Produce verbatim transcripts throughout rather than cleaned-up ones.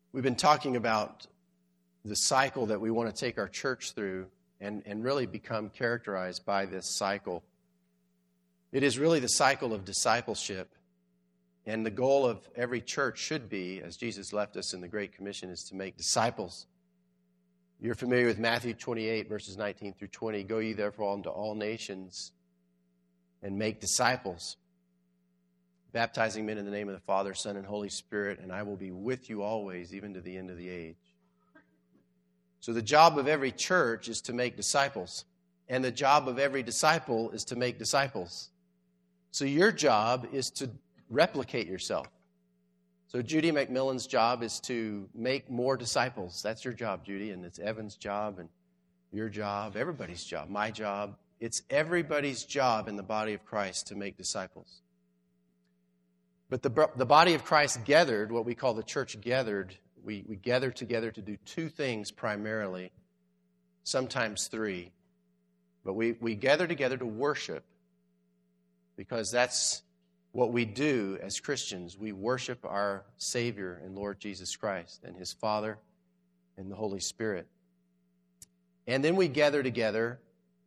We've been talking about the cycle that we want to take our church through and, and really become characterized by this cycle. It is really the cycle of discipleship. And the goal of every church should be, as Jesus left us in the Great Commission, is to make disciples. You're familiar with Matthew twenty-eight, verses nineteen through twenty. Go ye therefore unto all nations and make disciples, baptizing men in the name of the Father, Son, and Holy Spirit, and I will be with you always, even to the end of the age. So the job of every church is to make disciples, and the job of every disciple is to make disciples. So your job is to replicate yourself. So Judy McMillan's job is to make more disciples. That's your job, Judy, and it's Evan's job and your job, everybody's job, my job. It's everybody's job in the body of Christ to make disciples. But the, the body of Christ gathered, what we call the church gathered, we, we gather together to do two things primarily, sometimes three. But we, we gather together to worship, because that's what we do as Christians. We worship our Savior and Lord Jesus Christ and His Father and the Holy Spirit. And then we gather together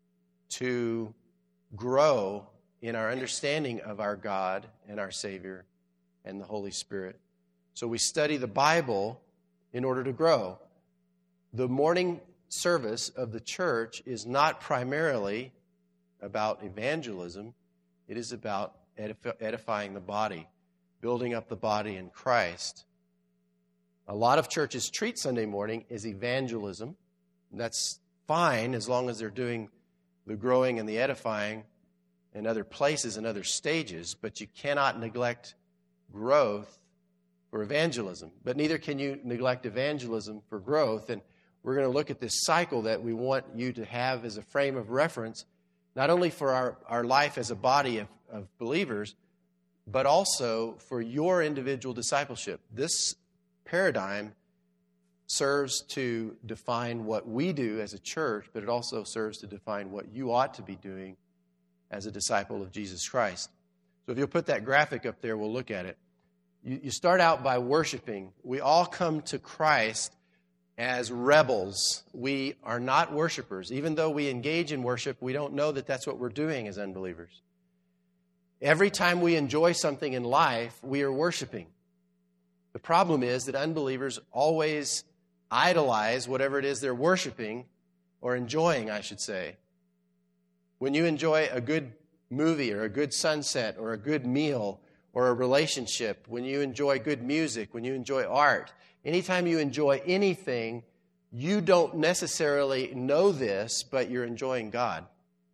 to grow in our understanding of our God and our Savior and the Holy Spirit. So we study the Bible in order to grow. The morning service of the church is not primarily about evangelism. It is about edif- edifying the body, building up the body in Christ. A lot of churches treat Sunday morning as evangelism. That's fine as long as they're doing the growing and the edifying in other places and other stages, but you cannot neglect growth for evangelism. But neither can you neglect evangelism for growth. And we're going to look at this cycle that we want you to have as a frame of reference, not only for our, our life as a body of, of believers, but also for your individual discipleship. This paradigm serves to define what we do as a church, but it also serves to define what you ought to be doing as a disciple of Jesus Christ. So if you'll put that graphic up there, we'll look at it. You, you start out by worshiping. We all come to Christ as rebels. We are not worshipers. Even though we engage in worship, we don't know that that's what we're doing as unbelievers. Every time we enjoy something in life, we are worshiping. The problem is that unbelievers always idolize whatever it is they're worshiping, or enjoying, I should say. When you enjoy a good movie or a good sunset or a good meal or a relationship, when you enjoy good music, when you enjoy art, anytime you enjoy anything, you don't necessarily know this, but you're enjoying God.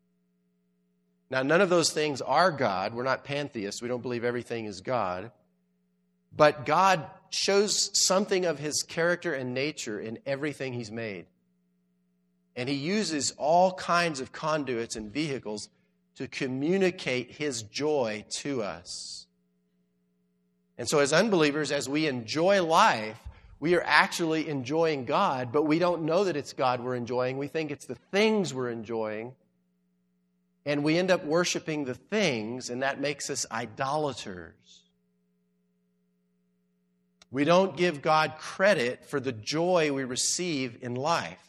Now, none of those things are God. We're not pantheists. We don't believe everything is God. But God shows something of His character and nature in everything He's made. And He uses all kinds of conduits and vehicles to communicate His joy to us. And so as unbelievers, as we enjoy life, we are actually enjoying God, but we don't know that it's God we're enjoying. We think it's the things we're enjoying. And we end up worshiping the things, and that makes us idolaters. We don't give God credit for the joy we receive in life.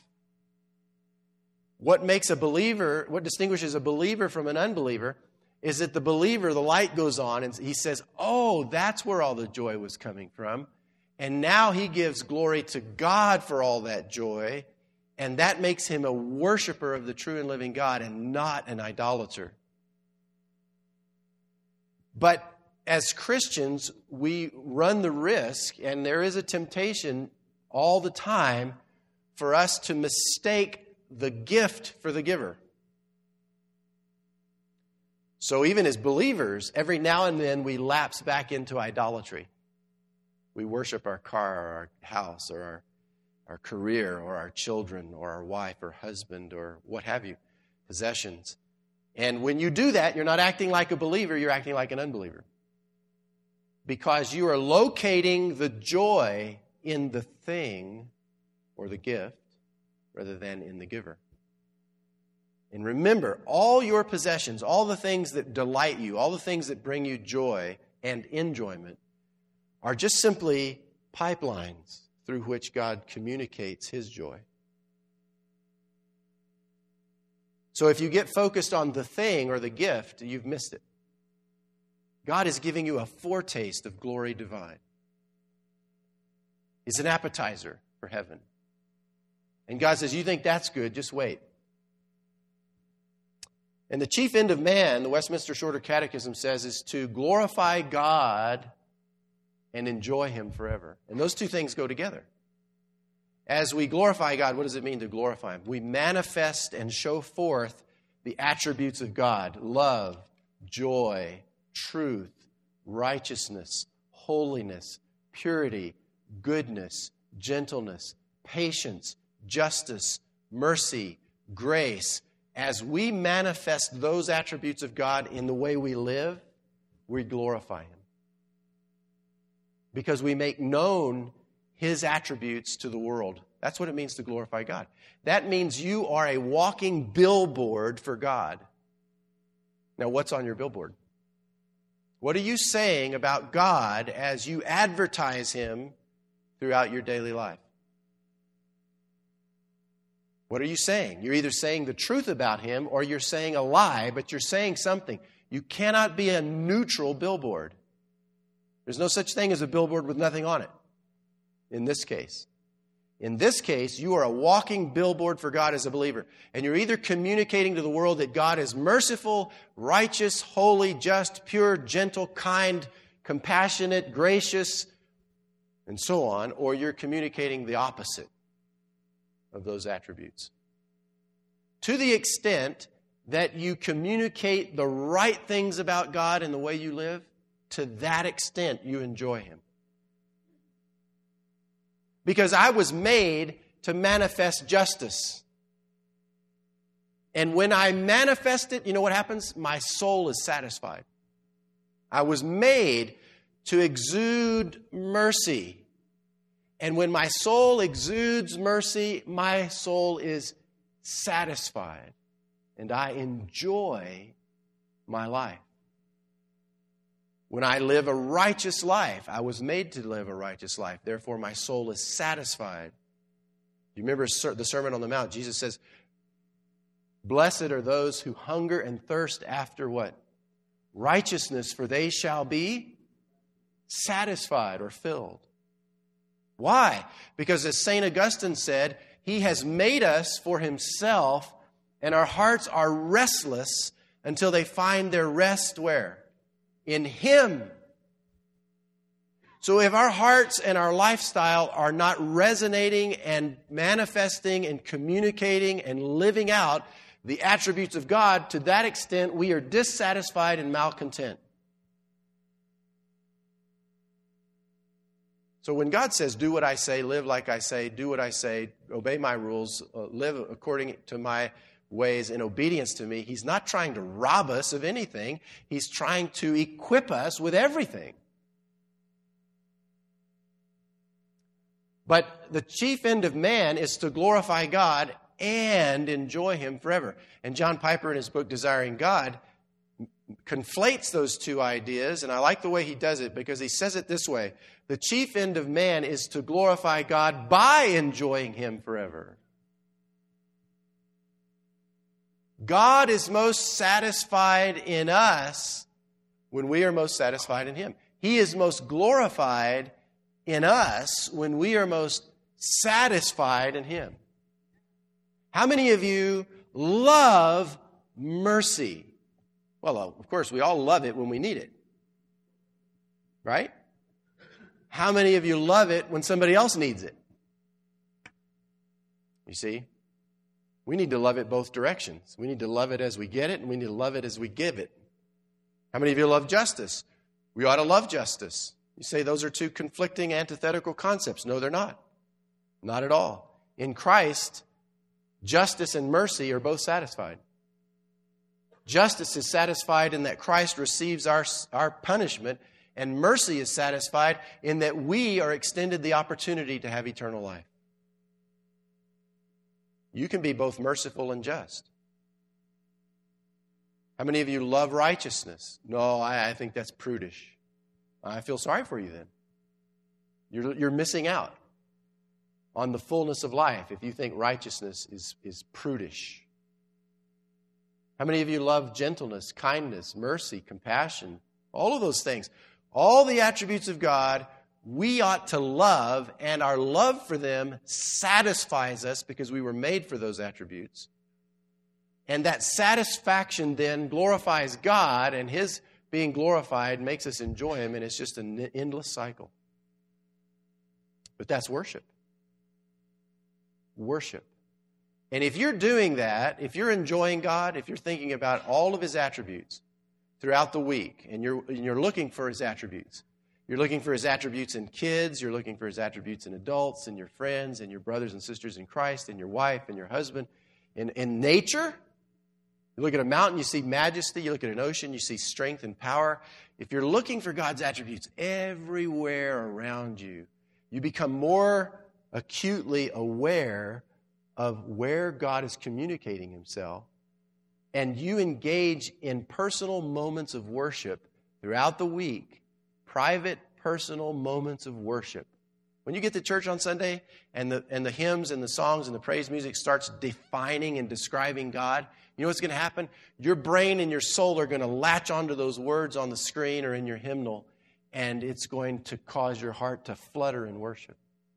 What makes a believer, what distinguishes a believer from an unbeliever is that the believer, the light goes on and he says, oh, that's where all the joy was coming from. And now he gives glory to God for all that joy. And that makes him a worshiper of the true and living God and not an idolater. But as Christians, we run the risk, and there is a temptation all the time for us to mistake the gift for the giver. So even as believers, every now and then we lapse back into idolatry. We worship our car or our house or our, our career or our children or our wife or husband or what have you, possessions. And when you do that, you're not acting like a believer, you're acting like an unbeliever. Because you are locating the joy in the thing or the gift rather than in the giver. And remember, all your possessions, all the things that delight you, all the things that bring you joy and enjoyment are just simply pipelines through which God communicates His joy. So if you get focused on the thing or the gift, you've missed it. God is giving you a foretaste of glory divine. It's an appetizer for heaven. And God says, you think that's good, just wait. And the chief end of man, the Westminster Shorter Catechism says, is to glorify God and enjoy Him forever. And those two things go together. As we glorify God, what does it mean to glorify Him? We manifest and show forth the attributes of God: love, joy, truth, righteousness, holiness, purity, goodness, gentleness, patience, justice, mercy, grace. As we manifest those attributes of God in the way we live, we glorify Him. Because we make known His attributes to the world. That's what it means to glorify God. That means you are a walking billboard for God. Now, what's on your billboard? What are you saying about God as you advertise Him throughout your daily life? What are you saying? You're either saying the truth about Him or you're saying a lie, but you're saying something. You cannot be a neutral billboard. There's no such thing as a billboard with nothing on it, in this case. In this case, you are a walking billboard for God as a believer. And you're either communicating to the world that God is merciful, righteous, holy, just, pure, gentle, kind, compassionate, gracious, and so on, or you're communicating the opposite of those attributes. To the extent that you communicate the right things about God in the way you live, to that extent you enjoy Him. Because I was made to manifest justice. And when I manifest it, you know what happens? My soul is satisfied. I was made to exude mercy. And when my soul exudes mercy, my soul is satisfied. And I enjoy my life. When I live a righteous life, I was made to live a righteous life. Therefore, my soul is satisfied. You remember the Sermon on the Mount? Jesus says, blessed are those who hunger and thirst after what? Righteousness, for they shall be satisfied or filled. Why? Because as Saint Augustine said, He has made us for Himself, and our hearts are restless until they find their rest where? In Him. So if our hearts and our lifestyle are not resonating and manifesting and communicating and living out the attributes of God, to that extent we are dissatisfied and malcontent. So when God says, do what I say, live like I say, do what I say, obey my rules, uh, live according to my ways in obedience to me, He's not trying to rob us of anything. He's trying to equip us with everything. But the chief end of man is to glorify God and enjoy Him forever. And John Piper, in his book, Desiring God, conflates those two ideas, and I like the way he does it because he says it this way: the chief end of man is to glorify God by enjoying Him forever. God is most satisfied in us when we are most satisfied in Him. He is most glorified in us when we are most satisfied in Him. How many of you love mercy? Well, of course, we all love it when we need it. Right? How many of you love it when somebody else needs it? You see? We need to love it both directions. We need to love it as we get it, and we need to love it as we give it. How many of you love justice? We ought to love justice. You say those are two conflicting, antithetical concepts. No, they're not. Not at all. In Christ, justice and mercy are both satisfied. Justice is satisfied in that Christ receives our, our punishment, and mercy is satisfied in that we are extended the opportunity to have eternal life. You can be both merciful and just. How many of you love righteousness? No, I, I think that's prudish. I feel sorry for you then. You're, you're missing out. on the fullness of life if you think righteousness is, is prudish? How many of you love gentleness, kindness, mercy, compassion? All of those things. All the attributes of God we ought to love, and our love for them satisfies us because we were made for those attributes. And that satisfaction then glorifies God, and His being glorified makes us enjoy Him, and it's just an endless cycle. But that's worship. Worship. And if you're doing that, if you're enjoying God, if you're thinking about all of His attributes throughout the week, and you're, and you're looking for His attributes, you're looking for His attributes in kids, you're looking for His attributes in adults, in your friends, in your brothers and sisters in Christ, in your wife, in your husband, in, in nature. You look at a mountain, you see majesty. You look at an ocean, you see strength and power. If you're looking for God's attributes everywhere around you, you become more acutely aware of where God is communicating Himself, and you engage in personal moments of worship throughout the week, private, personal moments of worship. When you get to church on Sunday and the, and the hymns and the songs and the praise music starts defining and describing God, you know what's going to happen? Your brain and your soul are going to latch onto those words on the screen or in your hymnal, and it's going to cause your heart to flutter in worship,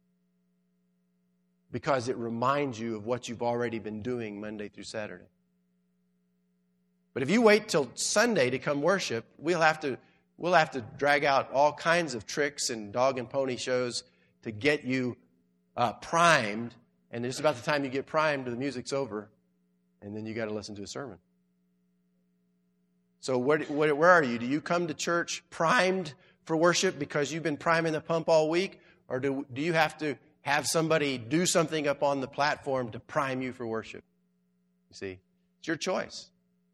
because it reminds you of what you've already been doing Monday through Saturday. But if you wait till Sunday to come worship, we'll have to we'll have to drag out all kinds of tricks and dog and pony shows to get you uh, primed. And just about the time you get primed, the music's over, and then you got to listen to a sermon. So what, what, where are you? Do you come to church primed for worship because you've been priming the pump all week? Or do, do you have to have somebody do something up on the platform to prime you for worship? You see, it's your choice.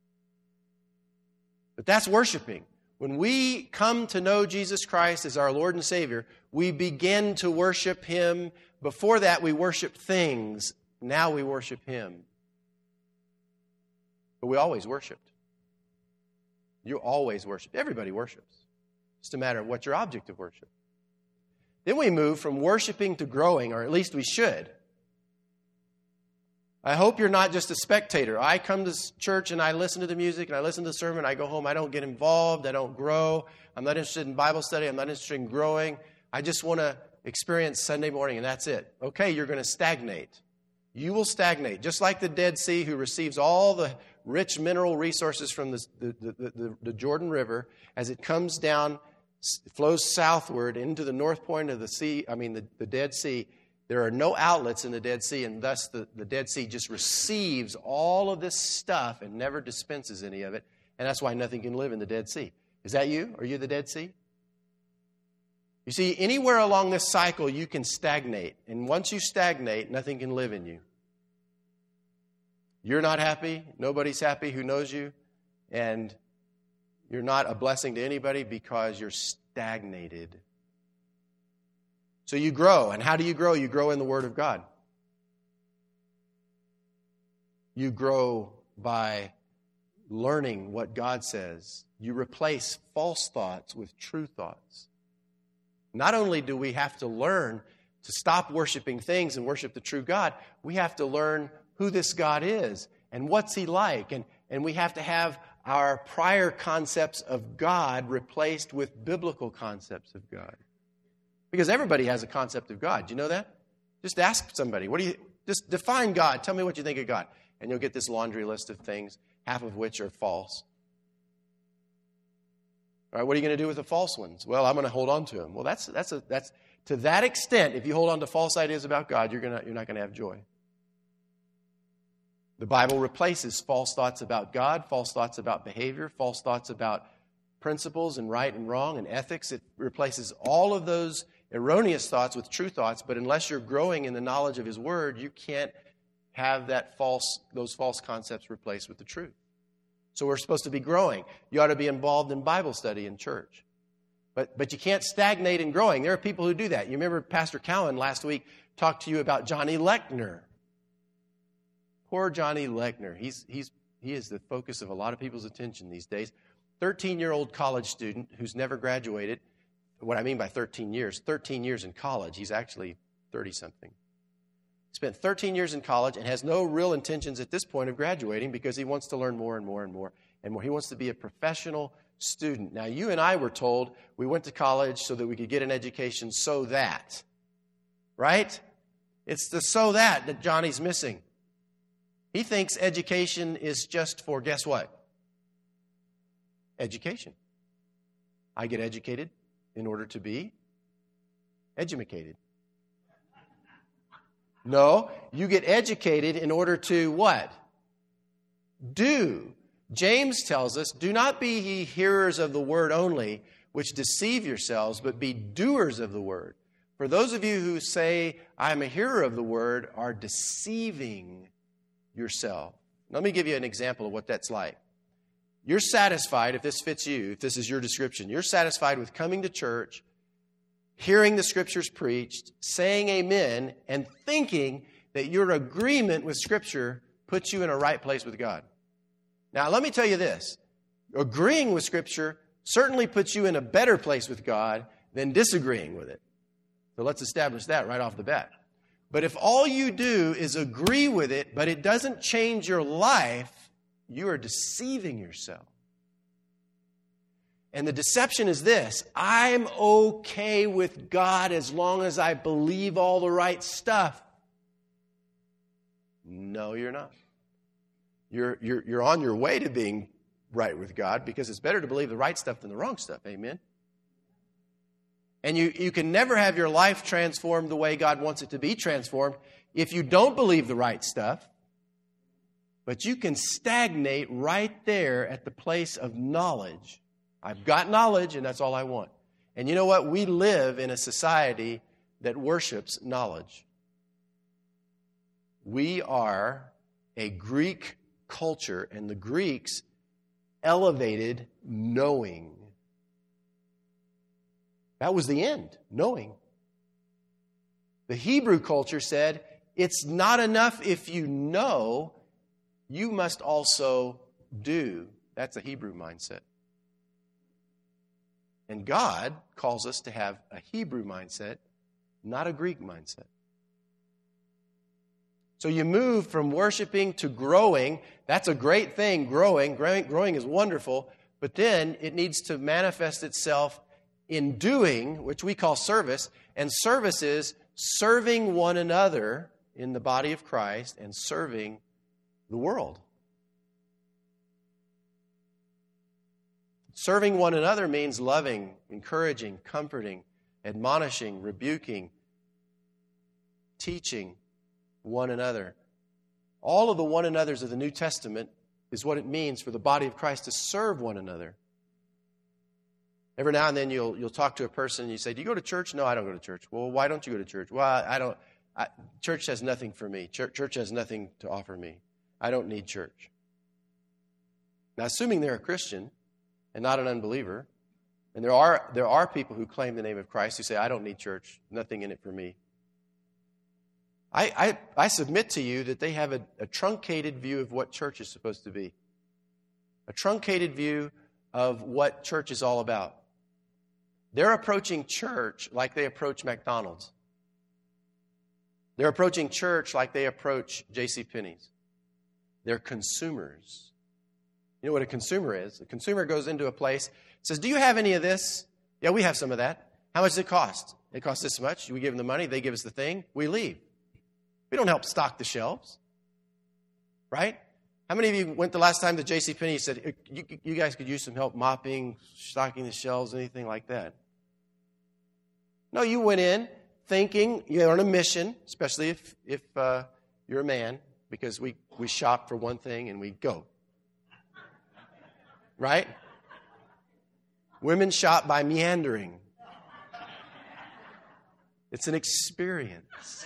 But that's worshiping. When we come to know Jesus Christ as our Lord and Savior, we begin to worship Him. Before that, we worship things. Now we worship Him. But we always worshiped. You always worship. Everybody worships. It's just a matter of what's your object of worship. Then we move from worshiping to growing, or at least we should. I hope you're not just a spectator. I come to church and I listen to the music and I listen to the sermon. I go home. I don't get involved. I don't grow. I'm not interested in Bible study. I'm not interested in growing. I just want to experience Sunday morning, and that's it. Okay, you're going to stagnate. You will stagnate, just like the Dead Sea, who receives all the rich mineral resources from the, the, the, the, the Jordan River as it comes down, flows southward into the north point of the sea, I mean the, the Dead Sea. There are no outlets in the Dead Sea, and thus the, the Dead Sea just receives all of this stuff and never dispenses any of it, and that's why nothing can live in the Dead Sea. Is that you? Are you the Dead Sea? You see, anywhere along this cycle you can stagnate, and once you stagnate, nothing can live in you. You're not happy, nobody's happy who knows you, and you're not a blessing to anybody because you're stagnated. So you grow. And how do you grow? You grow in the Word of God. You grow by learning what God says. You replace false thoughts with true thoughts. Not only do we have to learn to stop worshiping things and worship the true God, we have to learn who this God is and what's He like. And, and we have to have our prior concepts of God replaced with biblical concepts of God. Because everybody has a concept of God. Do you know that? Just ask somebody. What do you just define God? Tell me what you think of God. And you'll get this laundry list of things, half of which are false. All right, what are you going to do with the false ones? Well, I'm going to hold on to them. Well, that's that's a that's to that extent, if you hold on to false ideas about God, you're gonna you're not going to have joy. The Bible replaces false thoughts about God, false thoughts about behavior, false thoughts about principles and right and wrong and ethics. It replaces all of those erroneous thoughts with true thoughts, but unless you're growing in the knowledge of His Word, you can't have that false, those false concepts replaced with the truth. So we're supposed to be growing. You ought to be involved in Bible study in church. But, but you can't stagnate in growing. There are people who do that. You remember Pastor Cowan last week talked to you about Johnny Lechner. Poor Johnny Lechner. He's, he's, he is the focus of a lot of people's attention these days. thirteen-year-old college student who's never graduated. What I mean by thirteen years, thirteen years in college. He's actually thirty-something. spent thirteen years in college, and has no real intentions at this point of graduating because he wants to learn more and more and more and more. He wants to be a professional student. Now, you and I were told we went to college so that we could get an education so that. Right? It's the so that that Johnny's missing. He thinks education is just for, guess what? Education. I get educated in order to be educated. No, you get educated in order to what? Do. James tells us, do not be ye hearers of the word only, which deceive yourselves, but be doers of the word. For those of you who say, I am a hearer of the word, are deceiving yourself. Let me give you an example of what that's like. You're satisfied, if this fits you, if this is your description, you're satisfied with coming to church, hearing the Scriptures preached, saying amen, and thinking that your agreement with Scripture puts you in a right place with God. Now, let me tell you this. Agreeing with Scripture certainly puts you in a better place with God than disagreeing with it. So let's establish that right off the bat. But if all you do is agree with it, but it doesn't change your life, you are deceiving yourself. And the deception is this: I'm okay with God as long as I believe all the right stuff. No, you're not. You're, you're, you're on your way to being right with God, because it's better to believe the right stuff than the wrong stuff. Amen? And you, you can never have your life transformed the way God wants it to be transformed if you don't believe the right stuff. But you can stagnate right there at the place of knowledge. I've got knowledge, and that's all I want. And you know what? We live in a society that worships knowledge. We are a Greek culture, and the Greeks elevated knowing. That was the end, knowing. The Hebrew culture said, it's not enough if you know, you must also do. That's a Hebrew mindset. And God calls us to have a Hebrew mindset, not a Greek mindset. So you move from worshiping to growing. That's a great thing, growing. Growing, growing is wonderful. But then it needs to manifest itself in doing, which we call service. And service is serving one another in the body of Christ and serving the world. Serving one another means loving, encouraging, comforting, admonishing, rebuking, teaching one another. All of the one another's of the New Testament is what it means for the body of Christ to serve one another. Every now and then you'll you'll talk to a person and you say, do you go to church? No, I don't go to church. Well, why don't you go to church? Well, I don't. I, church has nothing for me. Church, church has nothing to offer me. I don't need church. Now, assuming they're a Christian and not an unbeliever, and there are there are people who claim the name of Christ who say, I don't need church, nothing in it for me. I, I, I submit to you that they have a, a truncated view of what church is supposed to be. A truncated view of what church is all about. They're approaching church like they approach McDonald's. They're approaching church like they approach JCPenney's. They're consumers. You know what a consumer is? A consumer goes into a place, says, do you have any of this? Yeah, we have some of that. How much does it cost? It costs this much. We give them the money. They give us the thing. We leave. We don't help stock the shelves. Right? How many of you went the last time to JCPenney and said, you, you guys could use some help mopping, stocking the shelves, anything like that? No, you went in thinking you're on a mission, especially if, if uh, you're a man, because we, we shop for one thing and we go. Right? Women shop by meandering. It's an experience.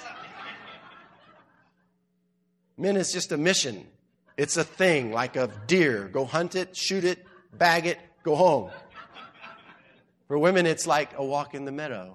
Men is just a mission. It's a thing, like a deer. Go hunt it, shoot it, bag it, go home. For women, it's like a walk in the meadow.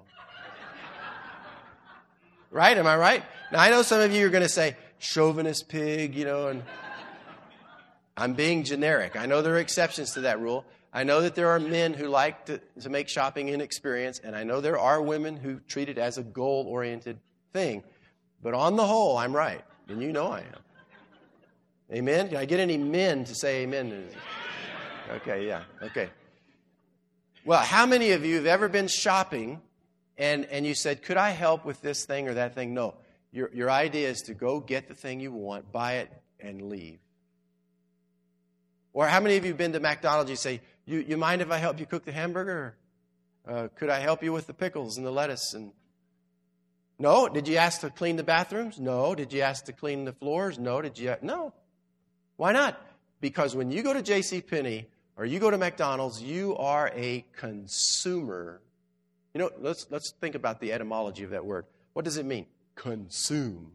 Right? Am I right? Now, I know some of you are going to say, chauvinist pig, you know, and I'm being generic. I know there are exceptions to that rule. I know that there are men who like to, to make shopping an experience, and I know there are women who treat it as a goal-oriented thing. But on the whole, I'm right. And you know I am. Amen? Can I get any men to say amen? Okay, yeah, okay. Well, how many of you have ever been shopping and, and you said, could I help with this thing or that thing? No. Your, your idea is to go get the thing you want, buy it, and leave. Or how many of you have been to McDonald's and you say, you, you mind if I help you cook the hamburger? Uh, could I help you with the pickles and the lettuce? And no. Did you ask to clean the bathrooms? No. Did you ask to clean the floors? No. Did you? No. Why not? Because when you go to JCPenney or you go to McDonald's, you are a consumer. You know, let's let's think about the etymology of that word. What does it mean? Consume.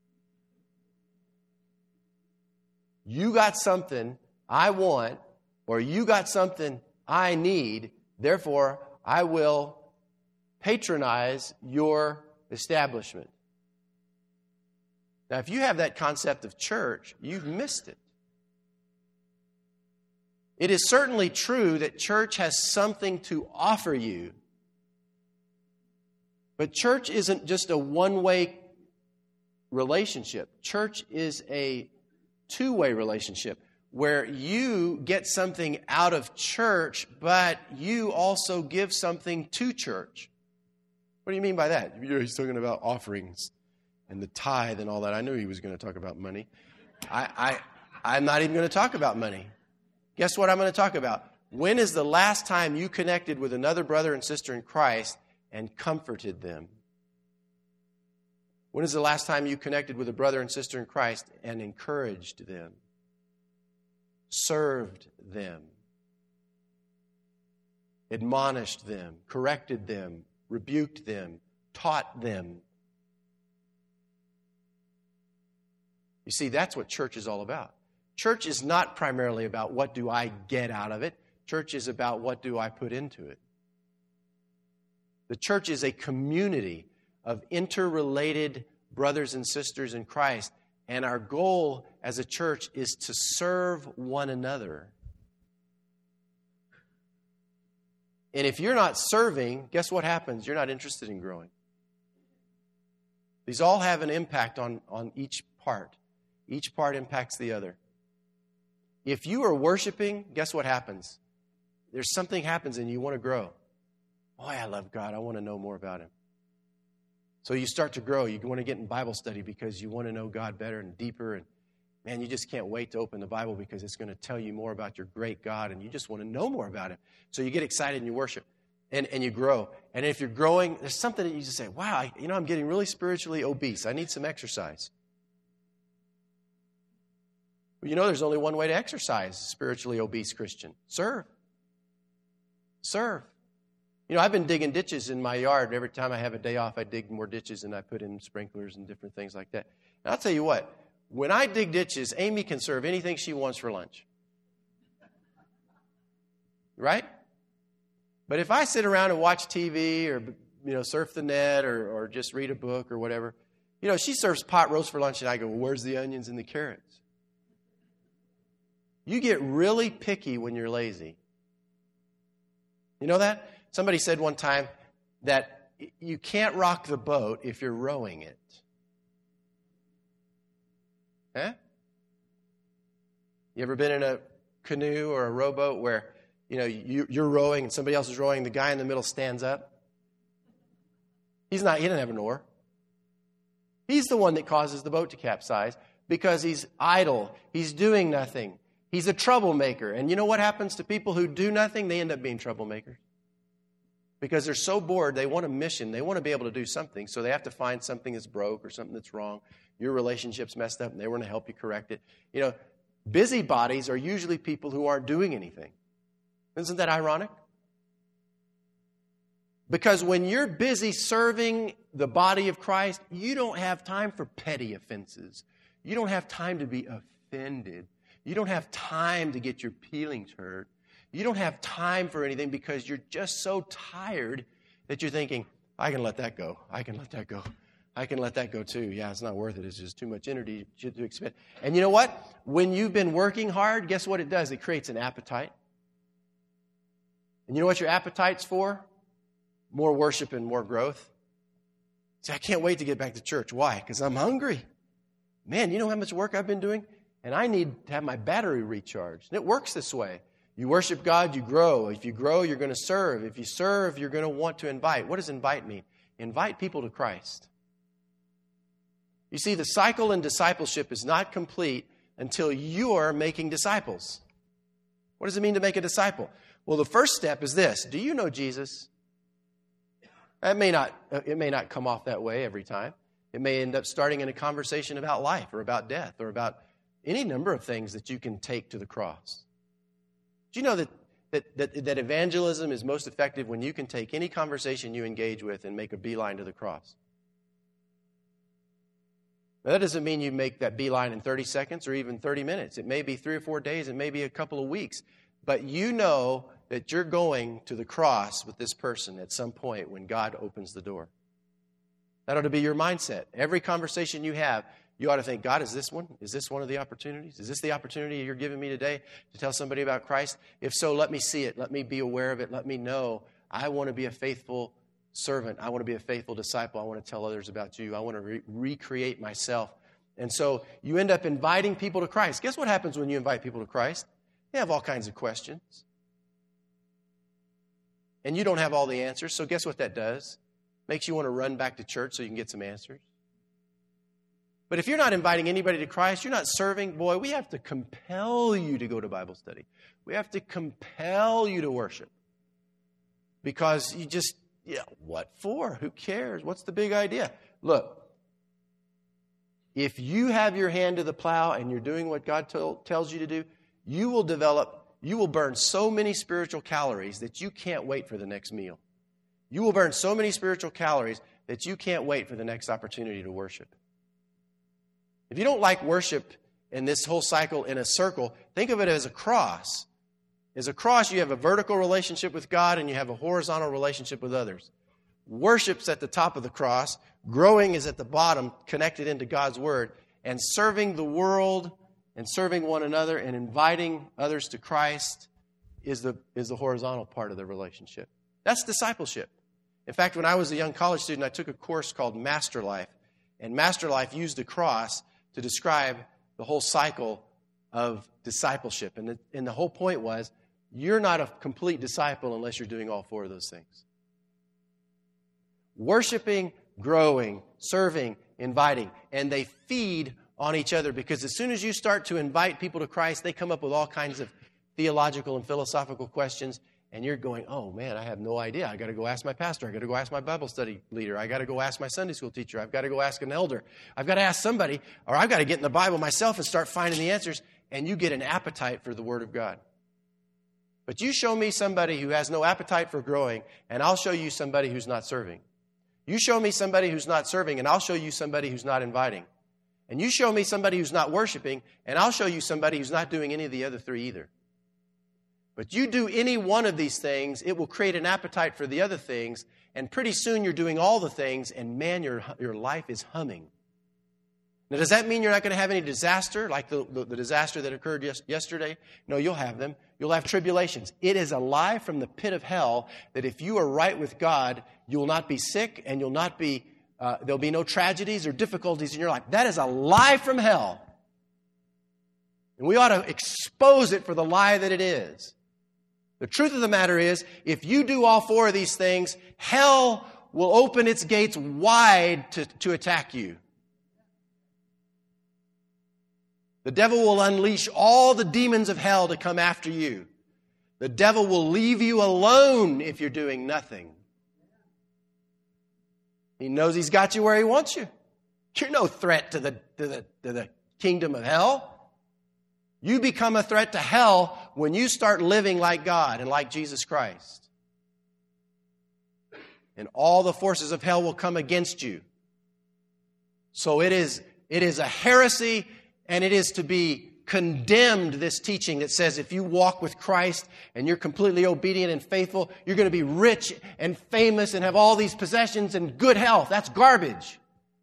You got something I want, or you got something I need, therefore I will patronize your establishment. Now, if you have that concept of church, you've missed it. It is certainly true that church has something to offer you. But church isn't just a one-way relationship. Church is a two-way relationship where you get something out of church, but you also give something to church. What do you mean by that? He's talking about offerings and the tithe and all that. I knew he was going to talk about money. I, I, I'm not even going to talk about money. Guess what I'm going to talk about? When is the last time you connected with another brother and sister in Christ and comforted them? When is the last time you connected with a brother and sister in Christ and encouraged them, served them, admonished them, corrected them, rebuked them, taught them? You see, that's what church is all about. Church is not primarily about what do I get out of it. Church is about what do I put into it. The church is a community of interrelated brothers and sisters in Christ, and our goal as a church is to serve one another. And if you're not serving, guess what happens? You're not interested in growing. These all have an impact on, on each part. Each part impacts the other. If you are worshiping, guess what happens? There's something happens and you want to grow. Boy, I love God. I want to know more about Him. So you start to grow. You want to get in Bible study because you want to know God better and deeper. And man, you just can't wait to open the Bible because it's going to tell you more about your great God and you just want to know more about Him. So you get excited and you worship and, and you grow. And if you're growing, there's something that you just say, wow, I, you know, I'm getting really spiritually obese. I need some exercise. Well, you know, there's only one way to exercise, spiritually obese Christian. Serve. Serve. You know, I've been digging ditches in my yard. Every time I have a day off, I dig more ditches and I put in sprinklers and different things like that. And I'll tell you what, when I dig ditches, Amy can serve anything she wants for lunch. Right? But if I sit around and watch T V or, you know, surf the net or, or just read a book or whatever, you know, she serves pot roast for lunch and I go, well, where's the onions and the carrots? You get really picky when you're lazy. You know that? Somebody said one time that you can't rock the boat if you're rowing it. Huh? You ever been in a canoe or a rowboat where, you know, you, you're rowing and somebody else is rowing, the guy in the middle stands up? He's not, he doesn't have an oar. He's the one that causes the boat to capsize because he's idle. He's doing nothing. He's a troublemaker. And you know what happens to people who do nothing? They end up being troublemakers. Because they're so bored, they want a mission. They want to be able to do something. So they have to find something that's broke or something that's wrong. Your relationship's messed up and they want to help you correct it. You know, busybodies are usually people who aren't doing anything. Isn't that ironic? Because when you're busy serving the body of Christ, you don't have time for petty offenses. You don't have time to be offended. You don't have time to get your feelings hurt. You don't have time for anything because you're just so tired that you're thinking, I can let that go. I can let that go. I can let that go too. Yeah, it's not worth it. It's just too much energy to expend. And you know what? When you've been working hard, guess what it does? It creates an appetite. And you know what your appetite's for? More worship and more growth. See, I can't wait to get back to church. Why? Because I'm hungry. Man, you know how much work I've been doing? And I need to have my battery recharged. And it works this way. You worship God, you grow. If you grow, you're going to serve. If you serve, you're going to want to invite. What does invite mean? Invite people to Christ. You see, the cycle in discipleship is not complete until you're making disciples. What does it mean to make a disciple? Well, the first step is this. Do you know Jesus? That may not, it may not come off that way every time. It may end up starting in a conversation about life or about death or about any number of things that you can take to the cross. Do you know that, that, that, that evangelism is most effective when you can take any conversation you engage with and make a beeline to the cross? Now, that doesn't mean you make that beeline in thirty seconds or even thirty minutes. It may be three or four days. It may be a couple of weeks. But you know that you're going to the cross with this person at some point when God opens the door. That ought to be your mindset. Every conversation you have, you ought to think, God, is this one? Is this one of the opportunities? Is this the opportunity you're giving me today to tell somebody about Christ? If so, let me see it. Let me be aware of it. Let me know. I want to be a faithful servant. I want to be a faithful disciple. I want to tell others about you. I want to re- recreate myself. And so you end up inviting people to Christ. Guess what happens when you invite people to Christ? They have all kinds of questions. And you don't have all the answers. So guess what that does? Makes you want to run back to church so you can get some answers. But if you're not inviting anybody to Christ, you're not serving, boy, we have to compel you to go to Bible study. We have to compel you to worship. Because you just, yeah, what for? Who cares? What's the big idea? Look, if you have your hand to the plow and you're doing what God t- tells you to do, you will develop, you will burn so many spiritual calories that you can't wait for the next meal. You will burn so many spiritual calories that you can't wait for the next opportunity to worship. If you don't like worship in this whole cycle in a circle, think of it as a cross. As a cross, you have a vertical relationship with God and you have a horizontal relationship with others. Worship's at the top of the cross. Growing is at the bottom, connected into God's Word. And serving the world and serving one another and inviting others to Christ is the, is the horizontal part of the relationship. That's discipleship. In fact, when I was a young college student, I took a course called Master Life. And Master Life used a cross to describe the whole cycle of discipleship. And the, and the whole point was, you're not a complete disciple unless you're doing all four of those things. Worshiping, growing, serving, inviting. And they feed on each other, because as soon as you start to invite people to Christ, they come up with all kinds of theological and philosophical questions. And you're going, oh, man, I have no idea. I got to go ask my pastor. I got to go ask my Bible study leader. I got to go ask my Sunday school teacher. I've got to go ask an elder. I've got to ask somebody, or I've got to get in the Bible myself and start finding the answers. And you get an appetite for the Word of God. But you show me somebody who has no appetite for growing, and I'll show you somebody who's not serving. You show me somebody who's not serving, and I'll show you somebody who's not inviting. And you show me somebody who's not worshiping, and I'll show you somebody who's not doing any of the other three either. But you do any one of these things, it will create an appetite for the other things, and pretty soon you're doing all the things, and man, your, your life is humming. Now, does that mean you're not going to have any disaster, like the, the, the disaster that occurred yes, yesterday? No, you'll have them. You'll have tribulations. It is a lie from the pit of hell that if you are right with God, you will not be sick, and you'll not be, uh, there'll be no tragedies or difficulties in your life. That is a lie from hell. And we ought to expose it for the lie that it is. The truth of the matter is, if you do all four of these things, hell will open its gates wide to, to attack you. The devil will unleash all the demons of hell to come after you. The devil will leave you alone if you're doing nothing. He knows he's got you where he wants you. You're no threat to the, to the, to the kingdom of hell. You become a threat to hell when you start living like God and like Jesus Christ. And all the forces of hell will come against you. So it is, it is a heresy, and it is to be condemned, this teaching that says if you walk with Christ and you're completely obedient and faithful, you're going to be rich and famous and have all these possessions and good health. That's garbage.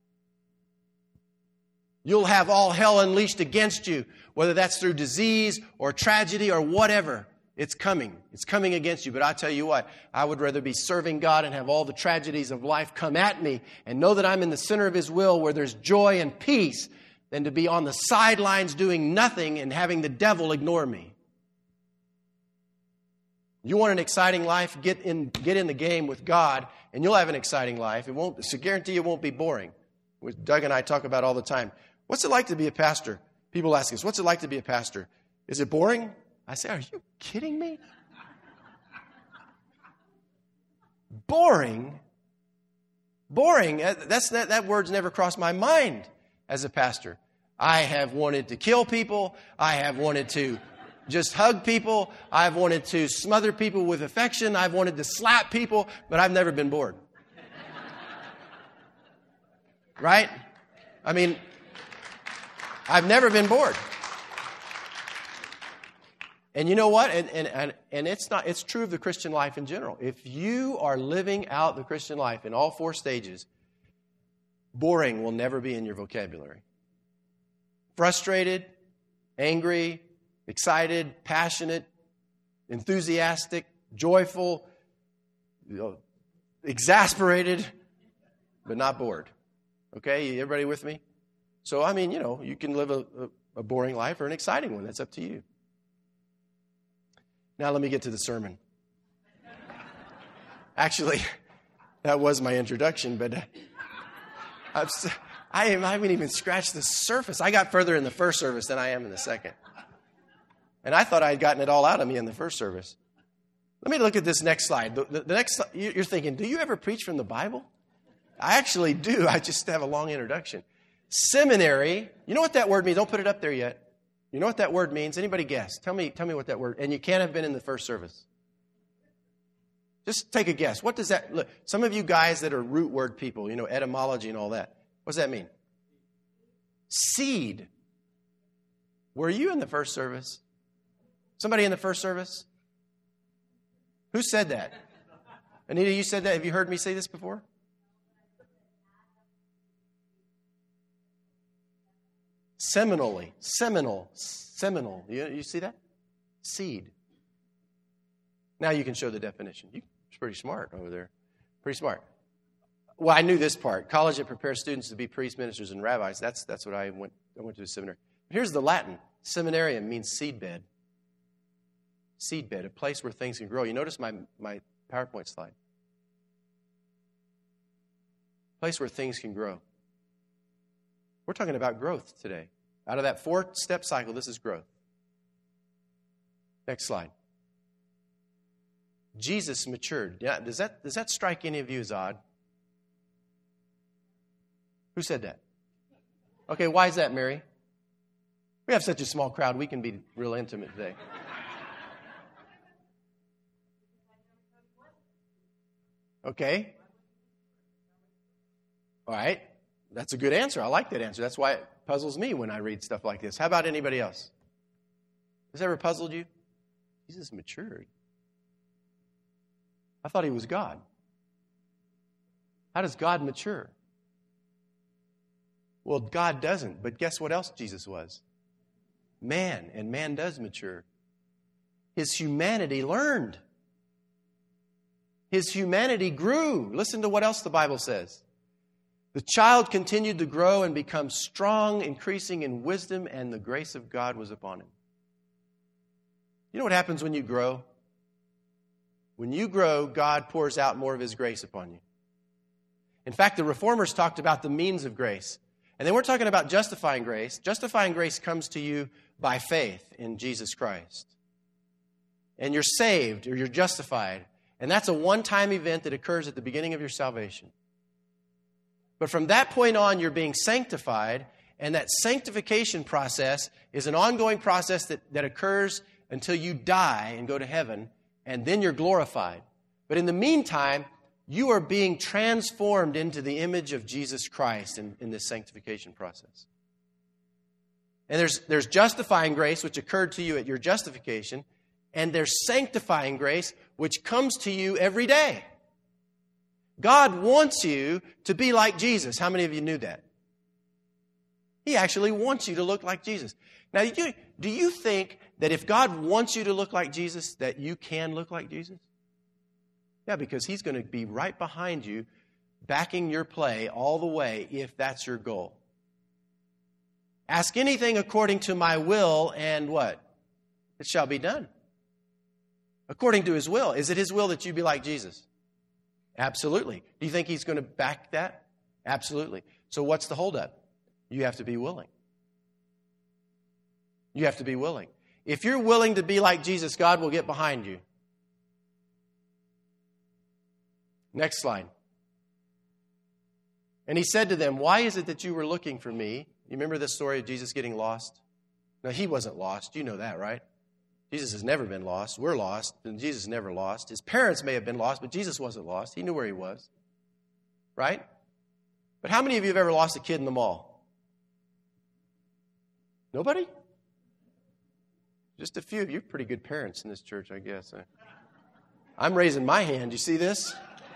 You'll have all hell unleashed against you, whether that's through disease or tragedy or whatever. It's coming. It's coming against you. But I tell you what, I would rather be serving God and have all the tragedies of life come at me and know that I'm in the center of His will where there's joy and peace than to be on the sidelines doing nothing and having the devil ignore me. You want an exciting life? Get in, get in the game with God, and you'll have an exciting life. It won't, it's a guarantee it won't be boring. Which Doug and I talk about all the time. What's it like to be a pastor? People ask us, what's it like to be a pastor? Is it boring? I say, are you kidding me? Boring? Boring? That's, that, that word's never crossed my mind as a pastor. I have wanted to kill people. I have wanted to just hug people. I've wanted to smother people with affection. I've wanted to slap people, but I've never been bored. Right? I mean, I've never been bored. And you know what? And, and, and, and it's not, it's true of the Christian life in general. If you are living out the Christian life in all four stages, boring will never be in your vocabulary. Frustrated, angry, excited, passionate, enthusiastic, joyful, you know, exasperated, but not bored. Okay, everybody with me? So, I mean, you know, you can live a, a, a boring life or an exciting one. That's up to you. Now let me get to the sermon. Actually, that was my introduction, but I've, I haven't even scratched the surface. I got further in the first service than I am in the second. And I thought I had gotten it all out of me in the first service. Let me look at this next slide. The, the, the next, you're thinking, do you ever preach from the Bible? I actually do. I just have a long introduction. Seminary, you know what that word means? Don't put it up there yet. You know what that word means? Anybody guess? Tell me, tell me what that word, and you can't have been in the first service. Just take a guess. What does that, look, some of you guys that are root word people, you know, etymology and all that. What does that mean? Seed. Were you in the first service? Somebody in the first service? Who said that? Anita, you said that. Have you heard me say this before? Seminally, seminal, seminal. You, you see that? Seed. Now you can show the definition. You're pretty smart over there. Pretty smart. Well, I knew this part. College that prepares students to be priests, ministers, and rabbis. That's that's what I went. I went to a seminary. Here's the Latin. Seminarium means seedbed. Seedbed, a place where things can grow. You notice my my PowerPoint slide. Place where things can grow. We're talking about growth today. Out of that four-step cycle, this is growth. Next slide. Jesus matured. Yeah, does that, does that strike any of you as odd? Who said that? Okay, why is that, Mary? We have such a small crowd, we can be real intimate today. Okay. All right. That's a good answer. I like that answer. That's why it puzzles me when I read stuff like this. How about anybody else? Has that ever puzzled you? Jesus matured. I thought He was God. How does God mature? Well, God doesn't. But guess what else Jesus was? Man. And man does mature. His humanity learned. His humanity grew. Listen to what else the Bible says. The child continued to grow and become strong, increasing in wisdom, and the grace of God was upon him. You know what happens when you grow? When you grow, God pours out more of His grace upon you. In fact, the Reformers talked about the means of grace. And they weren't talking about justifying grace. Justifying grace comes to you by faith in Jesus Christ. And you're saved, or you're justified. And that's a one-time event that occurs at the beginning of your salvation. But from that point on, you're being sanctified, and that sanctification process is an ongoing process that, that occurs until you die and go to heaven, and then you're glorified. But in the meantime, you are being transformed into the image of Jesus Christ in, in this sanctification process. And there's, there's justifying grace, which occurred to you at your justification, and there's sanctifying grace, which comes to you every day. God wants you to be like Jesus. How many of you knew that? He actually wants you to look like Jesus. Now, you, do you think that if God wants you to look like Jesus, that you can look like Jesus? Yeah, because he's going to be right behind you, backing your play all the way if that's your goal. Ask anything according to my will, and what? It shall be done. According to his will. Is it his will that you be like Jesus? Absolutely. Do you think he's going to back that? Absolutely. So what's the holdup? You have to be willing. You have to be willing. If you're willing to be like Jesus, God will get behind you. Next slide. And he said to them, why is it that you were looking for me? You remember this story of Jesus getting lost? No, he wasn't lost. You know that, right? Jesus has never been lost. We're lost, and Jesus never lost. His parents may have been lost, but Jesus wasn't lost. He knew where he was. Right? But how many of you have ever lost a kid in the mall? Nobody? Just a few of you. You're pretty good parents in this church, I guess. I'm raising my hand. You see this?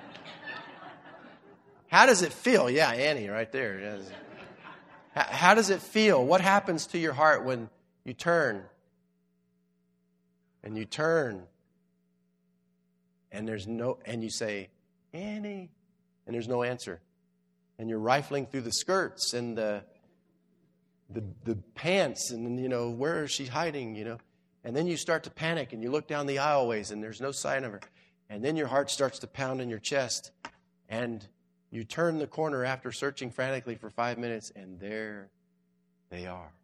How does it feel? Yeah, Annie right there. How does it feel? What happens to your heart when you turn? And you turn. And there's no, and you say, Annie. And there's no answer. And you're rifling through the skirts and the the the pants, and you know, where is she hiding, you know? And then you start to panic and you look down the aisleways and there's no sign of her. And then your heart starts to pound in your chest. And you turn the corner after searching frantically for five minutes, and there they are.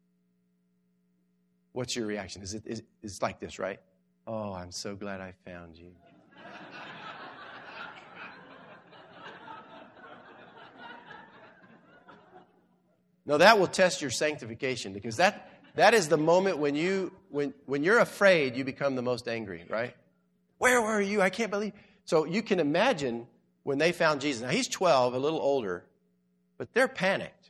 What's your reaction? Is it is it's like this, right? Oh, I'm so glad I found you. No, that will test your sanctification, because that that is the moment when you when when you're afraid, you become the most angry, right? Where were you? I can't believe. So you can imagine when they found Jesus. Now he's twelve, a little older, but they're panicked.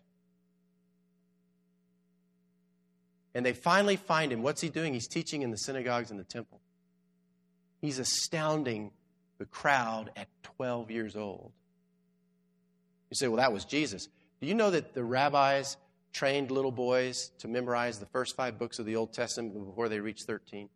And they finally find him. What's he doing? He's teaching in the synagogues and the temple. He's astounding the crowd at twelve years old. You say, well, that was Jesus. Do you know that the rabbis trained little boys to memorize the first five books of the Old Testament before they reached thirteen?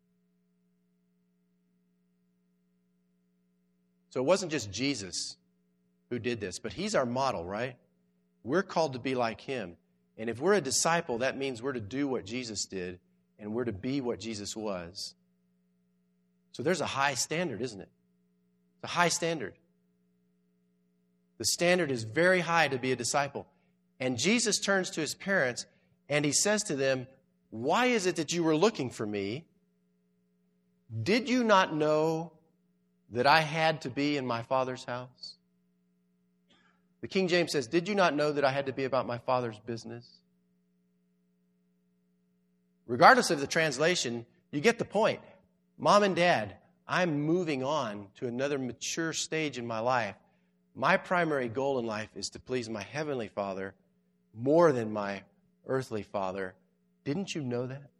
So it wasn't just Jesus who did this, but he's our model, right? We're called to be like him. And if we're a disciple, that means we're to do what Jesus did, and we're to be what Jesus was. So there's a high standard, isn't it? It's a high standard. The standard is very high to be a disciple. And Jesus turns to his parents and he says to them, why is it that you were looking for me? Did you not know that I had to be in my Father's house? The King James says, did you not know that I had to be about my Father's business? Regardless of the translation, you get the point. Mom and Dad, I'm moving on to another mature stage in my life. My primary goal in life is to please my Heavenly Father more than my earthly father. Didn't you know that?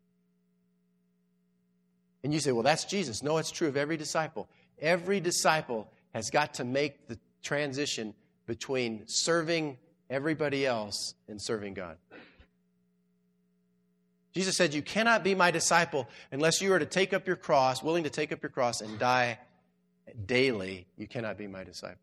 And you say, well, that's Jesus. No, it's true of every disciple. Every disciple has got to make the transition between serving everybody else and serving God. Jesus said, you cannot be my disciple unless you are to take up your cross, willing to take up your cross and die daily. You cannot be my disciple.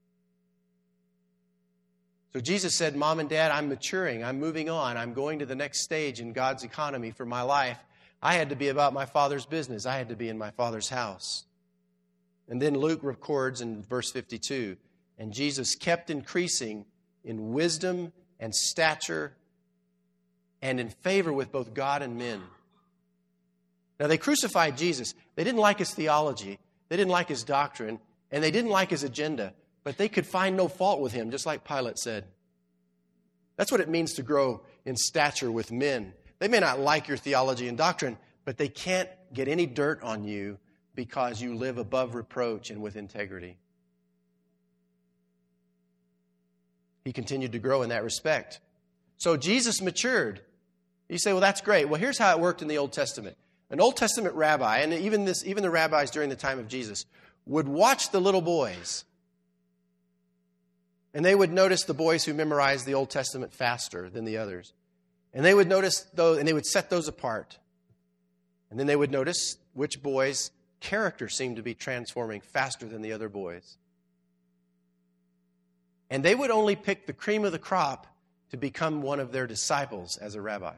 So Jesus said, Mom and Dad, I'm maturing. I'm moving on. I'm going to the next stage in God's economy for my life. I had to be about my Father's business. I had to be in my Father's house. And then Luke records in verse fifty-two, and Jesus kept increasing in wisdom and stature and in favor with both God and men. Now, they crucified Jesus. They didn't like his theology. They didn't like his doctrine. And they didn't like his agenda. But they could find no fault with him, just like Pilate said. That's what it means to grow in stature with men. They may not like your theology and doctrine, but they can't get any dirt on you because you live above reproach and with integrity. He continued to grow in that respect. So Jesus matured. You say, well, that's great. Well, here's how it worked in the Old Testament. An Old Testament rabbi, and even this, even the rabbis during the time of Jesus, would watch the little boys. And they would notice the boys who memorized the Old Testament faster than the others. And they would notice those, and they would set those apart. And then they would notice which boys' character seemed to be transforming faster than the other boys. And they would only pick the cream of the crop to become one of their disciples as a rabbi.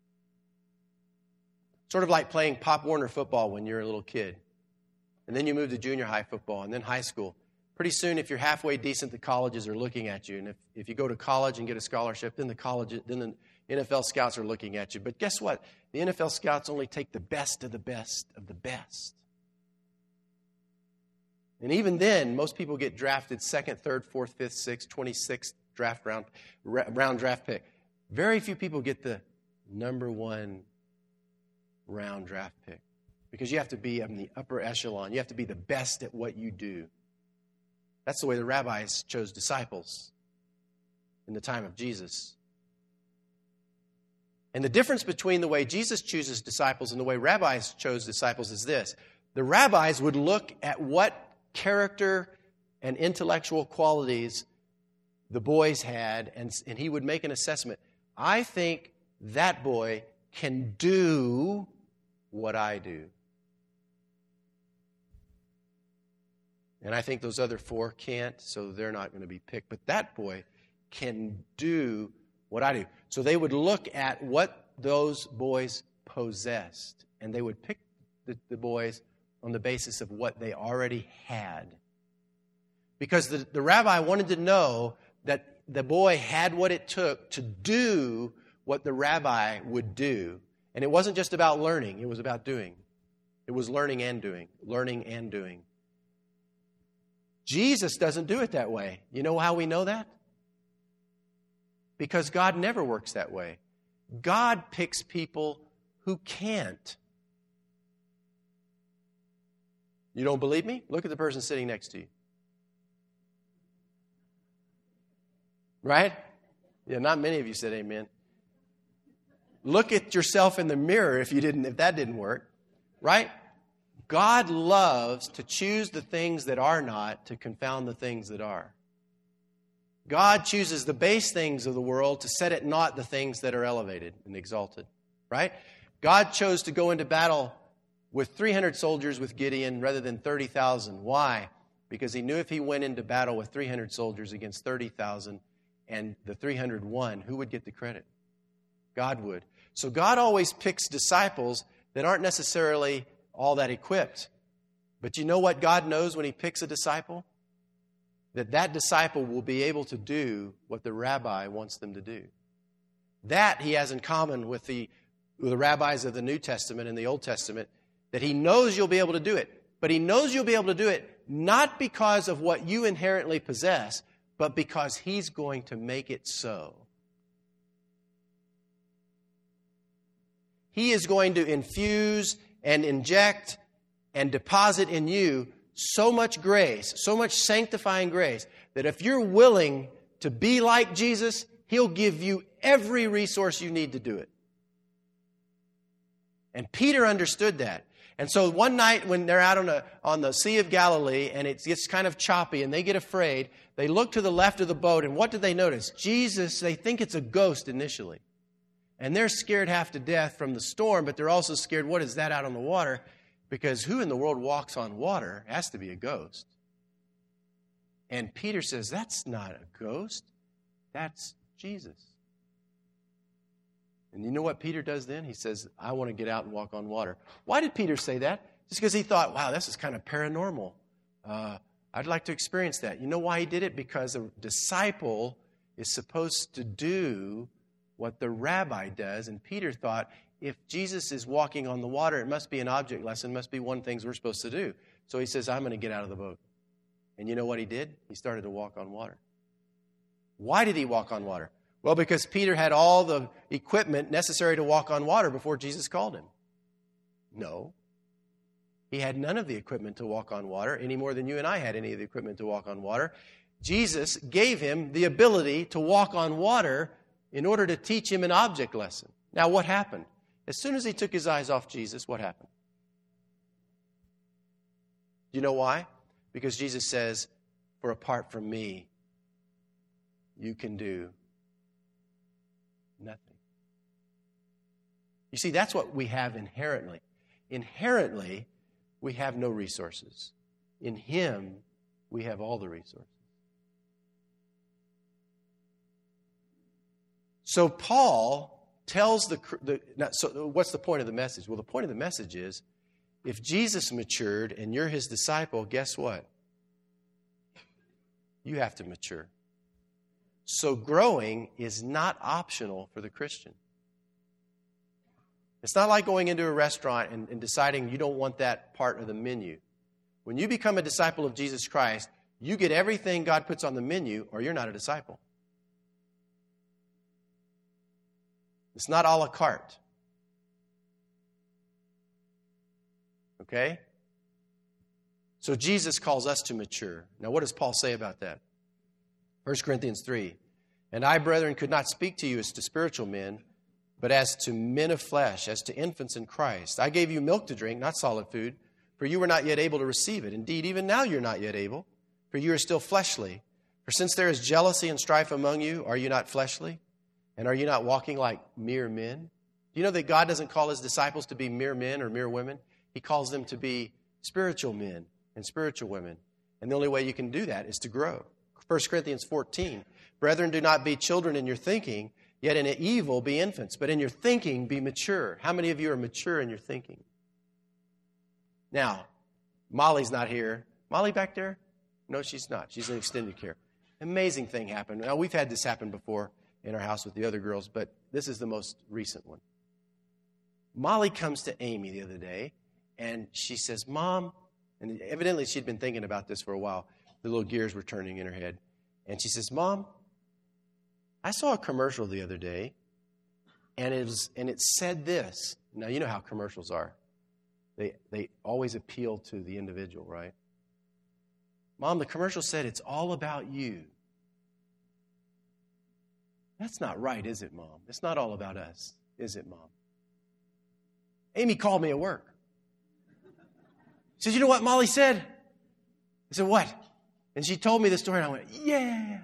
Sort of like playing Pop Warner football when you're a little kid. And then you move to junior high football and then high school. Pretty soon, if you're halfway decent, the colleges are looking at you. And if, if you go to college and get a scholarship, then the college, then the N F L scouts are looking at you. But guess what? The N F L scouts only take the best of the best of the best. And even then, most people get drafted second, third, fourth, fifth, sixth, twenty-sixth draft round, round draft pick. Very few people get the number one round draft pick because you have to be in the upper echelon. You have to be the best at what you do. That's the way the rabbis chose disciples in the time of Jesus. And the difference between the way Jesus chooses disciples and the way rabbis chose disciples is this. The rabbis would look at what character and intellectual qualities the boys had, and, and he would make an assessment. I think that boy can do what I do. And I think those other four can't, so they're not going to be picked. But that boy can do what I do. So they would look at what those boys possessed, and they would pick the, the boys on the basis of what they already had. Because the, the rabbi wanted to know that the boy had what it took to do what the rabbi would do. And it wasn't just about learning, it was about doing. It was learning and doing, learning and doing. Jesus doesn't do it that way. You know how we know that? Because God never works that way. God picks people who can't. You don't believe me? Look at the person sitting next to you. Right? Yeah, not many of you said amen. Look at yourself in the mirror if you didn't, if that didn't work. Right? God loves to choose the things that are not to confound the things that are. God chooses the base things of the world to set at naught the things that are elevated and exalted. Right? God chose to go into battle with three hundred soldiers with Gideon rather than thirty thousand. Why? Because he knew if he went into battle with three hundred soldiers against thirty thousand and the three hundred won, who would get the credit? God would. So God always picks disciples that aren't necessarily all that equipped. But you know what God knows when he picks a disciple? That that disciple will be able to do what the rabbi wants them to do. That he has in common with the, with the rabbis of the New Testament and the Old Testament, that he knows you'll be able to do it. But he knows you'll be able to do it not because of what you inherently possess, but because he's going to make it so. He is going to infuse and inject and deposit in you so much grace, so much sanctifying grace, that if you're willing to be like Jesus, he'll give you every resource you need to do it. And Peter understood that. And so one night when they're out on, a, on the Sea of Galilee and it gets kind of choppy and they get afraid, they look to the left of the boat and what do they notice? Jesus, they think it's a ghost initially. And they're scared half to death from the storm, but they're also scared, what is that out on the water? Because who in the world walks on water? It has to be a ghost. And Peter says, that's not a ghost. That's Jesus. And you know what Peter does then? He says, I want to get out and walk on water. Why did Peter say that? Just because he thought, wow, this is kind of paranormal. Uh, I'd like to experience that. You know why he did it? Because a disciple is supposed to do what the rabbi does. And Peter thought, if Jesus is walking on the water, it must be an object lesson, must be one thing we're supposed to do. So he says, I'm going to get out of the boat. And you know what he did? He started to walk on water. Why did he walk on water? Well, because Peter had all the equipment necessary to walk on water before Jesus called him. No. He had none of the equipment to walk on water, any more than you and I had any of the equipment to walk on water. Jesus gave him the ability to walk on water in order to teach him an object lesson. Now, what happened? As soon as he took his eyes off Jesus, what happened? Do you know why? Because Jesus says, for apart from me, you can do nothing. You see, that's what we have inherently. Inherently, we have no resources. In Him, we have all the resources. So Paul tells the, the now, so what's the point of the message? Well, the point of the message is, if Jesus matured and you're His disciple, guess what? You have to mature. So growing is not optional for the Christian. It's not like going into a restaurant and, and deciding you don't want that part of the menu. When you become a disciple of Jesus Christ, you get everything God puts on the menu, or you're not a disciple. It's not a la carte. Okay? So Jesus calls us to mature. Now, what does Paul say about that? First Corinthians three. And I, brethren, could not speak to you as to spiritual men, but as to men of flesh, as to infants in Christ. I gave you milk to drink, not solid food, for you were not yet able to receive it. Indeed, even now you're not yet able, for you are still fleshly. For since there is jealousy and strife among you, are you not fleshly? And are you not walking like mere men? Do you know that God doesn't call His disciples to be mere men or mere women? He calls them to be spiritual men and spiritual women. And the only way you can do that is to grow. First Corinthians fourteen, brethren, do not be children in your thinking, yet in evil be infants, but in your thinking be mature. How many of you are mature in your thinking? Now, Molly's not here. Molly back there? No, she's not. She's in extended care. Amazing thing happened. Now, we've had this happen before in our house with the other girls, but this is the most recent one. Molly comes to Amy the other day, and she says, Mom, and evidently she'd been thinking about this for a while. The little gears were turning in her head. And she says, Mom, I saw a commercial the other day, and it was, and it said this. Now, you know how commercials are. They, they always appeal to the individual, right? Mom, the commercial said it's all about you. That's not right, is it, Mom? It's not all about us, is it, Mom? Amy called me at work. She says, you know what Molly said? I said, what? And she told me the story, and I went, yeah.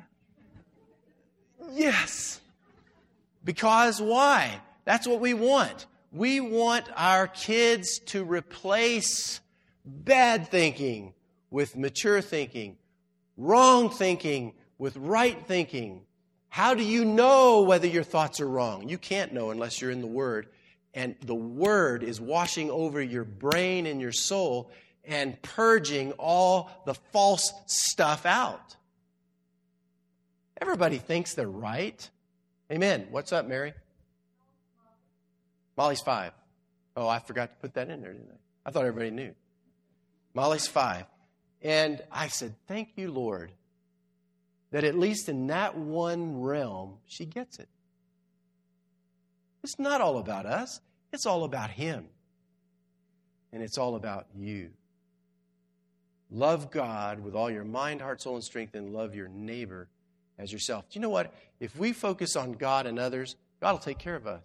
Yes. Because why? That's what we want. We want our kids to replace bad thinking with mature thinking, wrong thinking with right thinking. How do you know whether your thoughts are wrong? You can't know unless you're in the Word. And the Word is washing over your brain and your soul and purging all the false stuff out. Everybody thinks they're right. Amen. What's up, Mary? Molly's five. Oh, I forgot to put that in there, didn't I? I thought everybody knew. Molly's five. And I said, thank you, Lord, that at least in that one realm, she gets it. It's not all about us. It's all about Him. And it's all about you. Love God with all your mind, heart, soul, and strength, and love your neighbor as yourself. Do you know what? If we focus on God and others, God will take care of us.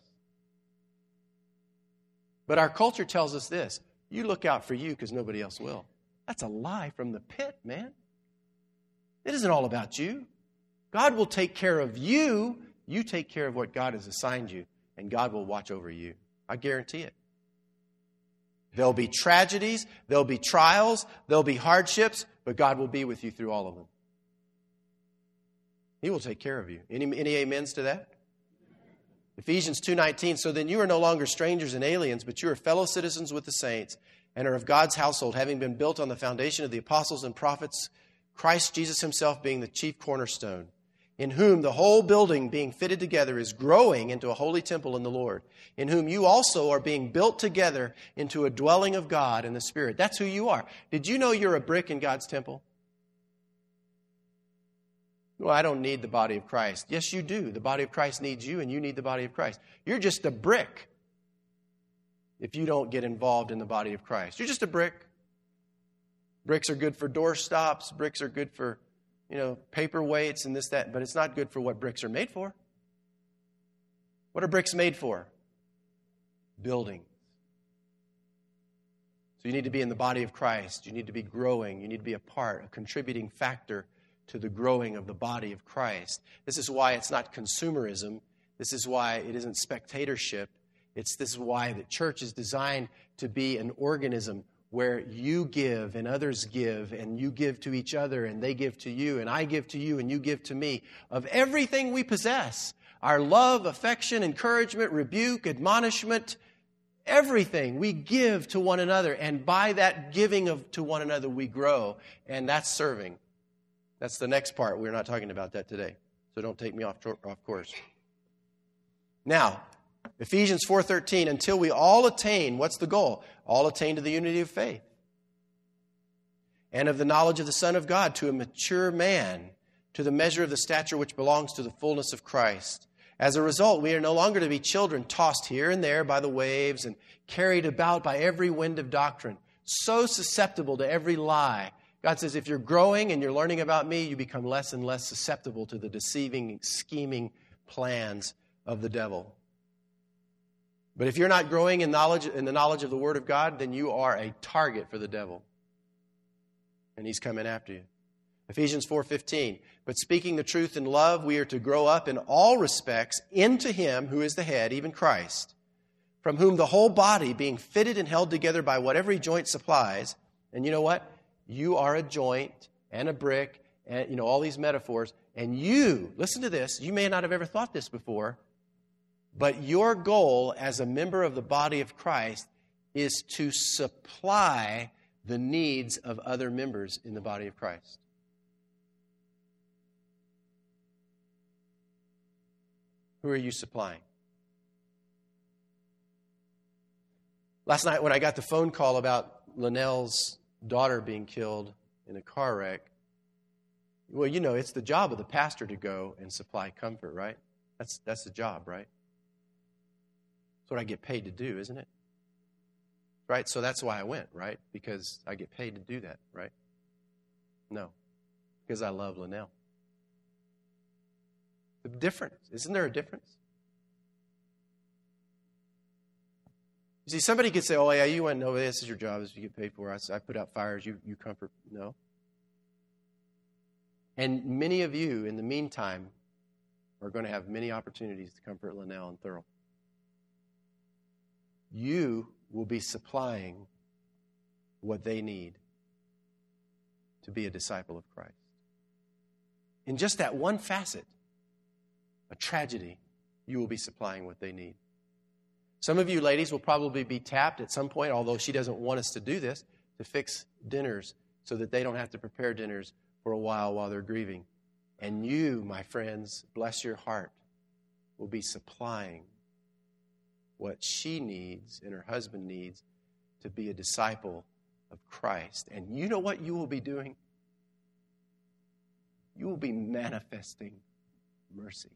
But our culture tells us this: you look out for you because nobody else will. That's a lie from the pit, man. It isn't all about you. God will take care of you. You take care of what God has assigned you, and God will watch over you. I guarantee it. There'll be tragedies, there'll be trials, there'll be hardships, but God will be with you through all of them. He will take care of you. Any, any amens to that? Ephesians two nineteen, so then you are no longer strangers and aliens, but you are fellow citizens with the saints and are of God's household, having been built on the foundation of the apostles and prophets, Christ Jesus Himself being the chief cornerstone, in whom the whole building being fitted together is growing into a holy temple in the Lord, in whom you also are being built together into a dwelling of God in the Spirit. That's who you are. Did you know you're a brick in God's temple? Well, I don't need the body of Christ. Yes, you do. The body of Christ needs you, and you need the body of Christ. You're just a brick if you don't get involved in the body of Christ. You're just a brick. Bricks are good for door stops. Bricks are good for, you know, paperweights and this, that, but it's not good for what bricks are made for. What are bricks made for? Building. So you need to be in the body of Christ. You need to be growing. You need to be a part, a contributing factor to the growing of the body of Christ. This is why it's not consumerism. This is why it isn't spectatorship. It's this is why the church is designed to be an organism where you give and others give, and you give to each other and they give to you, and I give to you and you give to me, of everything we possess. Our love, affection, encouragement, rebuke, admonishment, everything we give to one another. And by that giving of to one another, we grow. And that's serving. That's the next part. We're not talking about that today. So don't take me off, off course. Now, Ephesians four thirteen, until we all attain, what's the goal? All attain to the unity of faith and of the knowledge of the Son of God, to a mature man, to the measure of the stature which belongs to the fullness of Christ. As a result, we are no longer to be children tossed here and there by the waves and carried about by every wind of doctrine, so susceptible to every lie. God says, if you're growing and you're learning about me, you become less and less susceptible to the deceiving, scheming plans of the devil. But if you're not growing in knowledge, in the knowledge of the Word of God, then you are a target for the devil. And he's coming after you. Ephesians four fifteen, but speaking the truth in love, we are to grow up in all respects into Him who is the head, even Christ, from whom the whole body, being fitted and held together by what every joint supplies, and you know what? You are a joint and a brick, and you know all these metaphors, and you, listen to this, you may not have ever thought this before, but your goal as a member of the body of Christ is to supply the needs of other members in the body of Christ. Who are you supplying? Last night when I got the phone call about Linnell's daughter being killed in a car wreck, well, you know, it's the job of the pastor to go and supply comfort, right? That's that's the job, right? That's what I get paid to do, isn't it? Right? So that's why I went, right? Because I get paid to do that, right? No. Because I love Linnell. The difference. Isn't there a difference? You see, somebody could say, oh, yeah, you went, no, this is your job, this is what you get paid for. I, I put out fires, you, you comfort. No. And many of you, in the meantime, are going to have many opportunities to comfort Linnell and Thurl. You will be supplying what they need to be a disciple of Christ. In just that one facet, a tragedy, you will be supplying what they need. Some of you ladies will probably be tapped at some point, although she doesn't want us to do this, to fix dinners so that they don't have to prepare dinners for a while while they're grieving. And you, my friends, bless your heart, will be supplying what she needs and her husband needs to be a disciple of Christ. And you know what you will be doing? You will be manifesting mercy.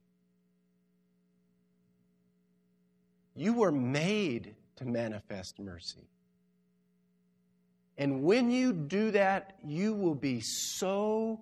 You were made to manifest mercy. And when you do that, you will be so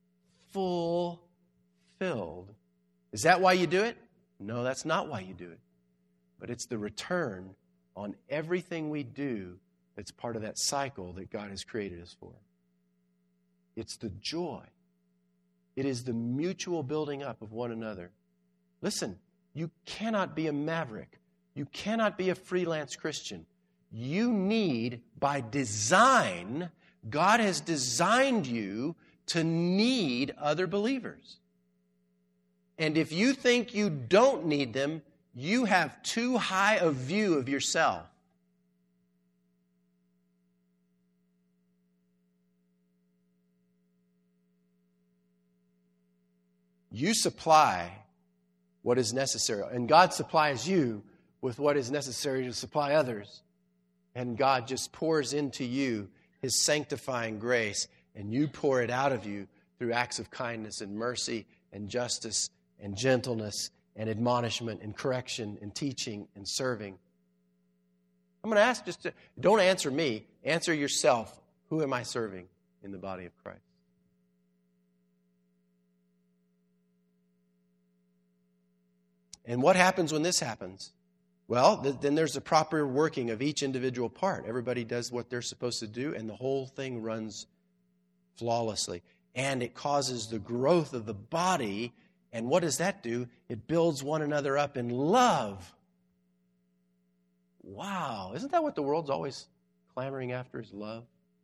fulfilled. Is that why you do it? No, that's not why you do it. But it's the return on everything we do that's part of that cycle that God has created us for. It's the joy. It is the mutual building up of one another. Listen, you cannot be a maverick. You cannot be a freelance Christian. You need, by design, God has designed you to need other believers. And if you think you don't need them, you have too high a view of yourself. You supply what is necessary, and God supplies you with what is necessary to supply others. And God just pours into you His sanctifying grace, and you pour it out of you through acts of kindness and mercy and justice and gentleness and admonishment and correction and teaching and serving. I'm going to ask just to, don't answer me, answer yourself. Who am I serving in the body of Christ? And what happens when this happens? Well, th- then there's a proper working of each individual part. Everybody does what they're supposed to do, and the whole thing runs flawlessly. And it causes the growth of the body. And what does that do? It builds one another up in love. Wow, isn't that what the world's always clamoring after, is love?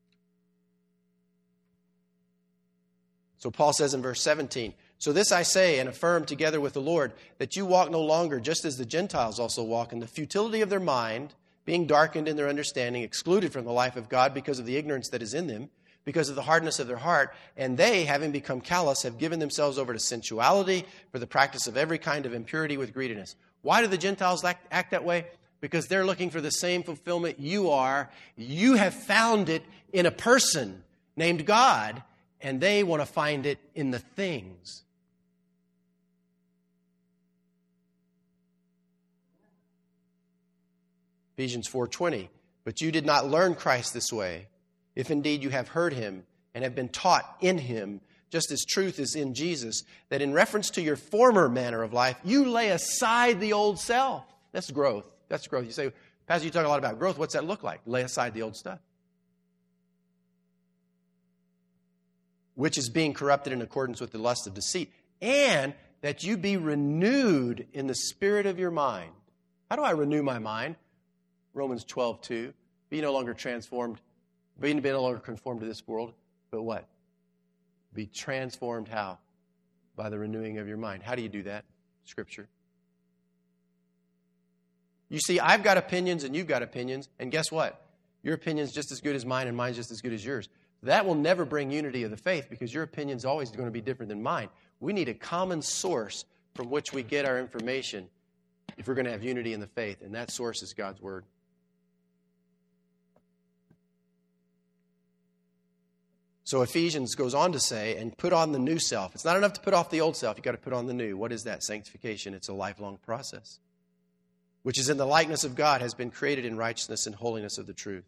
So Paul says in verse seventeen, so this I say and affirm together with the Lord, that you walk no longer just as the Gentiles also walk in the futility of their mind, being darkened in their understanding, excluded from the life of God because of the ignorance that is in them, because of the hardness of their heart. And they, having become callous, have given themselves over to sensuality for the practice of every kind of impurity with greediness. Why do the Gentiles act, act that way? Because they're looking for the same fulfillment you are. You have found it in a person named God, and they want to find it in the things. Ephesians four twenty, but you did not learn Christ this way, if indeed you have heard him and have been taught in him, just as truth is in Jesus, that in reference to your former manner of life, you lay aside the old self. That's growth. That's growth. You say, Pastor, you talk a lot about growth. What's that look like? Lay aside the old stuff. Which is being corrupted in accordance with the lust of deceit, and that you be renewed in the spirit of your mind. How do I renew my mind? Romans twelve two. Be no longer transformed, be no longer conformed to this world, but what? Be transformed how? By the renewing of your mind. How do you do that? Scripture. You see, I've got opinions and you've got opinions, and guess what? Your opinion's just as good as mine and mine's just as good as yours. That will never bring unity of the faith because your opinion's always going to be different than mine. We need a common source from which we get our information if we're going to have unity in the faith, and that source is God's Word. So Ephesians goes on to say, and put on the new self. It's not enough to put off the old self. You've got to put on the new. What is that? Sanctification. It's a lifelong process, which is in the likeness of God, has been created in righteousness and holiness of the truth.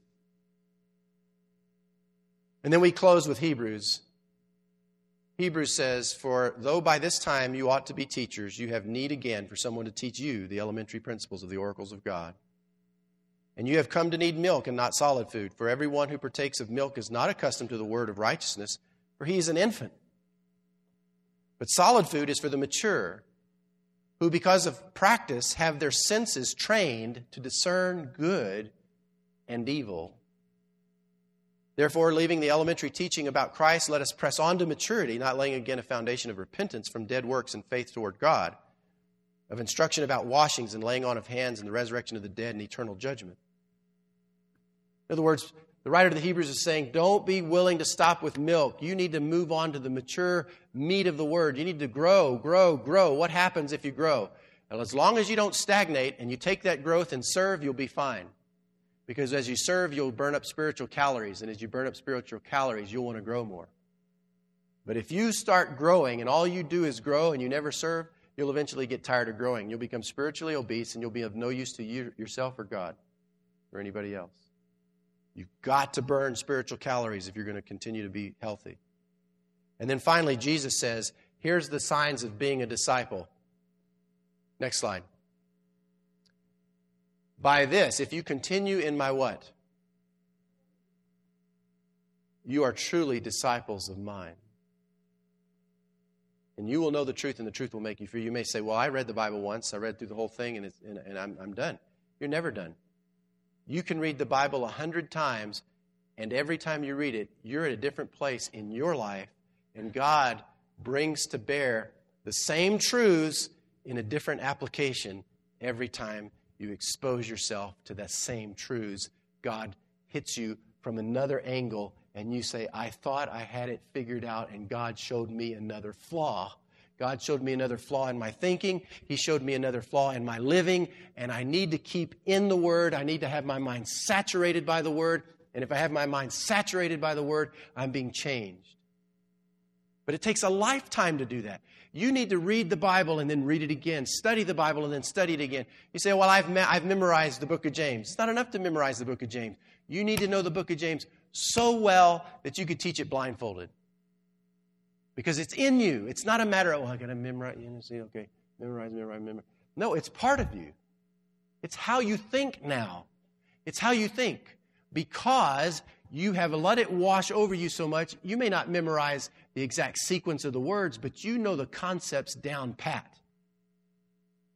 And then we close with Hebrews. Hebrews says, for though by this time you ought to be teachers, you have need again for someone to teach you the elementary principles of the oracles of God. And you have come to need milk and not solid food. For everyone who partakes of milk is not accustomed to the word of righteousness, for he is an infant. But solid food is for the mature, who because of practice have their senses trained to discern good and evil. Therefore, leaving the elementary teaching about Christ, let us press on to maturity, not laying again a foundation of repentance from dead works and faith toward God, of instruction about washings and laying on of hands and the resurrection of the dead and eternal judgment. In other words, the writer of the Hebrews is saying, don't be willing to stop with milk. You need to move on to the mature meat of the Word. You need to grow, grow, grow. What happens if you grow? Well, as long as you don't stagnate and you take that growth and serve, you'll be fine. Because as you serve, you'll burn up spiritual calories. And as you burn up spiritual calories, you'll want to grow more. But if you start growing and all you do is grow and you never serve, you'll eventually get tired of growing. You'll become spiritually obese and you'll be of no use to you, yourself or God or anybody else. You've got to burn spiritual calories if you're going to continue to be healthy. And then finally, Jesus says, here's the signs of being a disciple. Next slide. By this, if you continue in my what? You are truly disciples of mine. And you will know the truth, and the truth will make you free. You may say, well, I read the Bible once. I read through the whole thing, and, it's, and, and I'm, I'm done. You're never done. You can read the Bible a hundred times, and every time you read it, you're at a different place in your life, and God brings to bear the same truths in a different application every time you expose yourself to that same truths. God hits you from another angle, and you say, I thought I had it figured out, and God showed me another flaw. God showed me another flaw in my thinking. He showed me another flaw in my living, and I need to keep in the Word. I need to have my mind saturated by the Word, and if I have my mind saturated by the Word, I'm being changed. But it takes a lifetime to do that. You need to read the Bible and then read it again, study the Bible and then study it again. You say, well, I've, me- I've memorized the book of James. It's not enough to memorize the book of James. You need to know the book of James so well that you could teach it blindfolded. Because it's in you. It's not a matter of, oh, I got to memorize. You know, see, okay, memorize, memorize, memorize. No, it's part of you. It's how you think now. It's how you think. Because you have let it wash over you so much, you may not memorize the exact sequence of the words, but you know the concepts down pat.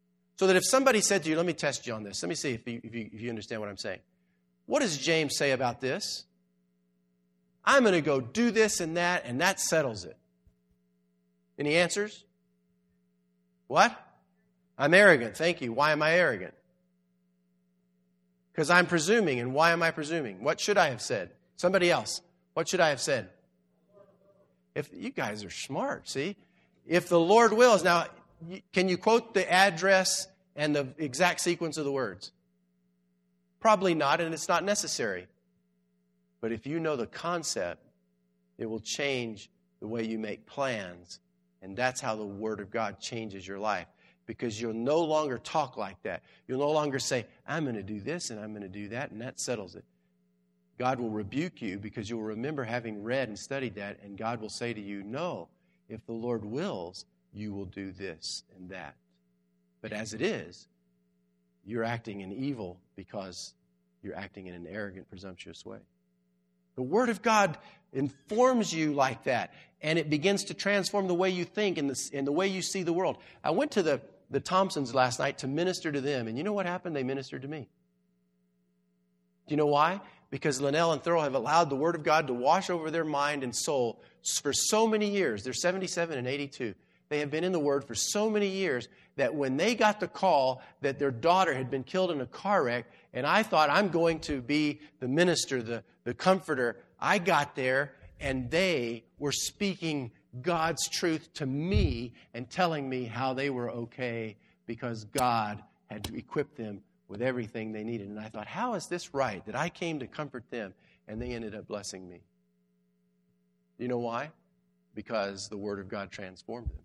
So that if somebody said to you, let me test you on this. Let me see if you, if you, if you understand what I'm saying. What does James say about this? I'm going to go do this and that, and that settles it. Any answers? What? I'm arrogant. Thank you. Why am I arrogant? Because I'm presuming. And why am I presuming? What should I have said? Somebody else. What should I have said? If you guys are smart, see? If the Lord wills. Now, can you quote the address and the exact sequence of the words? Probably not, and it's not necessary. But if you know the concept, it will change the way you make plans. And that's how the Word of God changes your life. Because you'll no longer talk like that. You'll no longer say, I'm going to do this and I'm going to do that, and that settles it. God will rebuke you because you'll remember having read and studied that, and God will say to you, no, if the Lord wills, you will do this and that. But as it is, you're acting in evil because you're acting in an arrogant, presumptuous way. The Word of God informs you like that, and it begins to transform the way you think and the, and the way you see the world. I went to the, the Thompsons last night to minister to them, and you know what happened? They ministered to me. Do you know why? Because Linnell and Thurl have allowed the Word of God to wash over their mind and soul for so many years. They're seventy-seven and eighty-two. They have been in the Word for so many years that when they got the call that their daughter had been killed in a car wreck, and I thought, I'm going to be the minister, the, the comforter, I got there, and they were speaking God's truth to me and telling me how they were okay because God had equipped them with everything they needed. And I thought, how is this right that I came to comfort them and they ended up blessing me? You know why? Because the Word of God transformed them.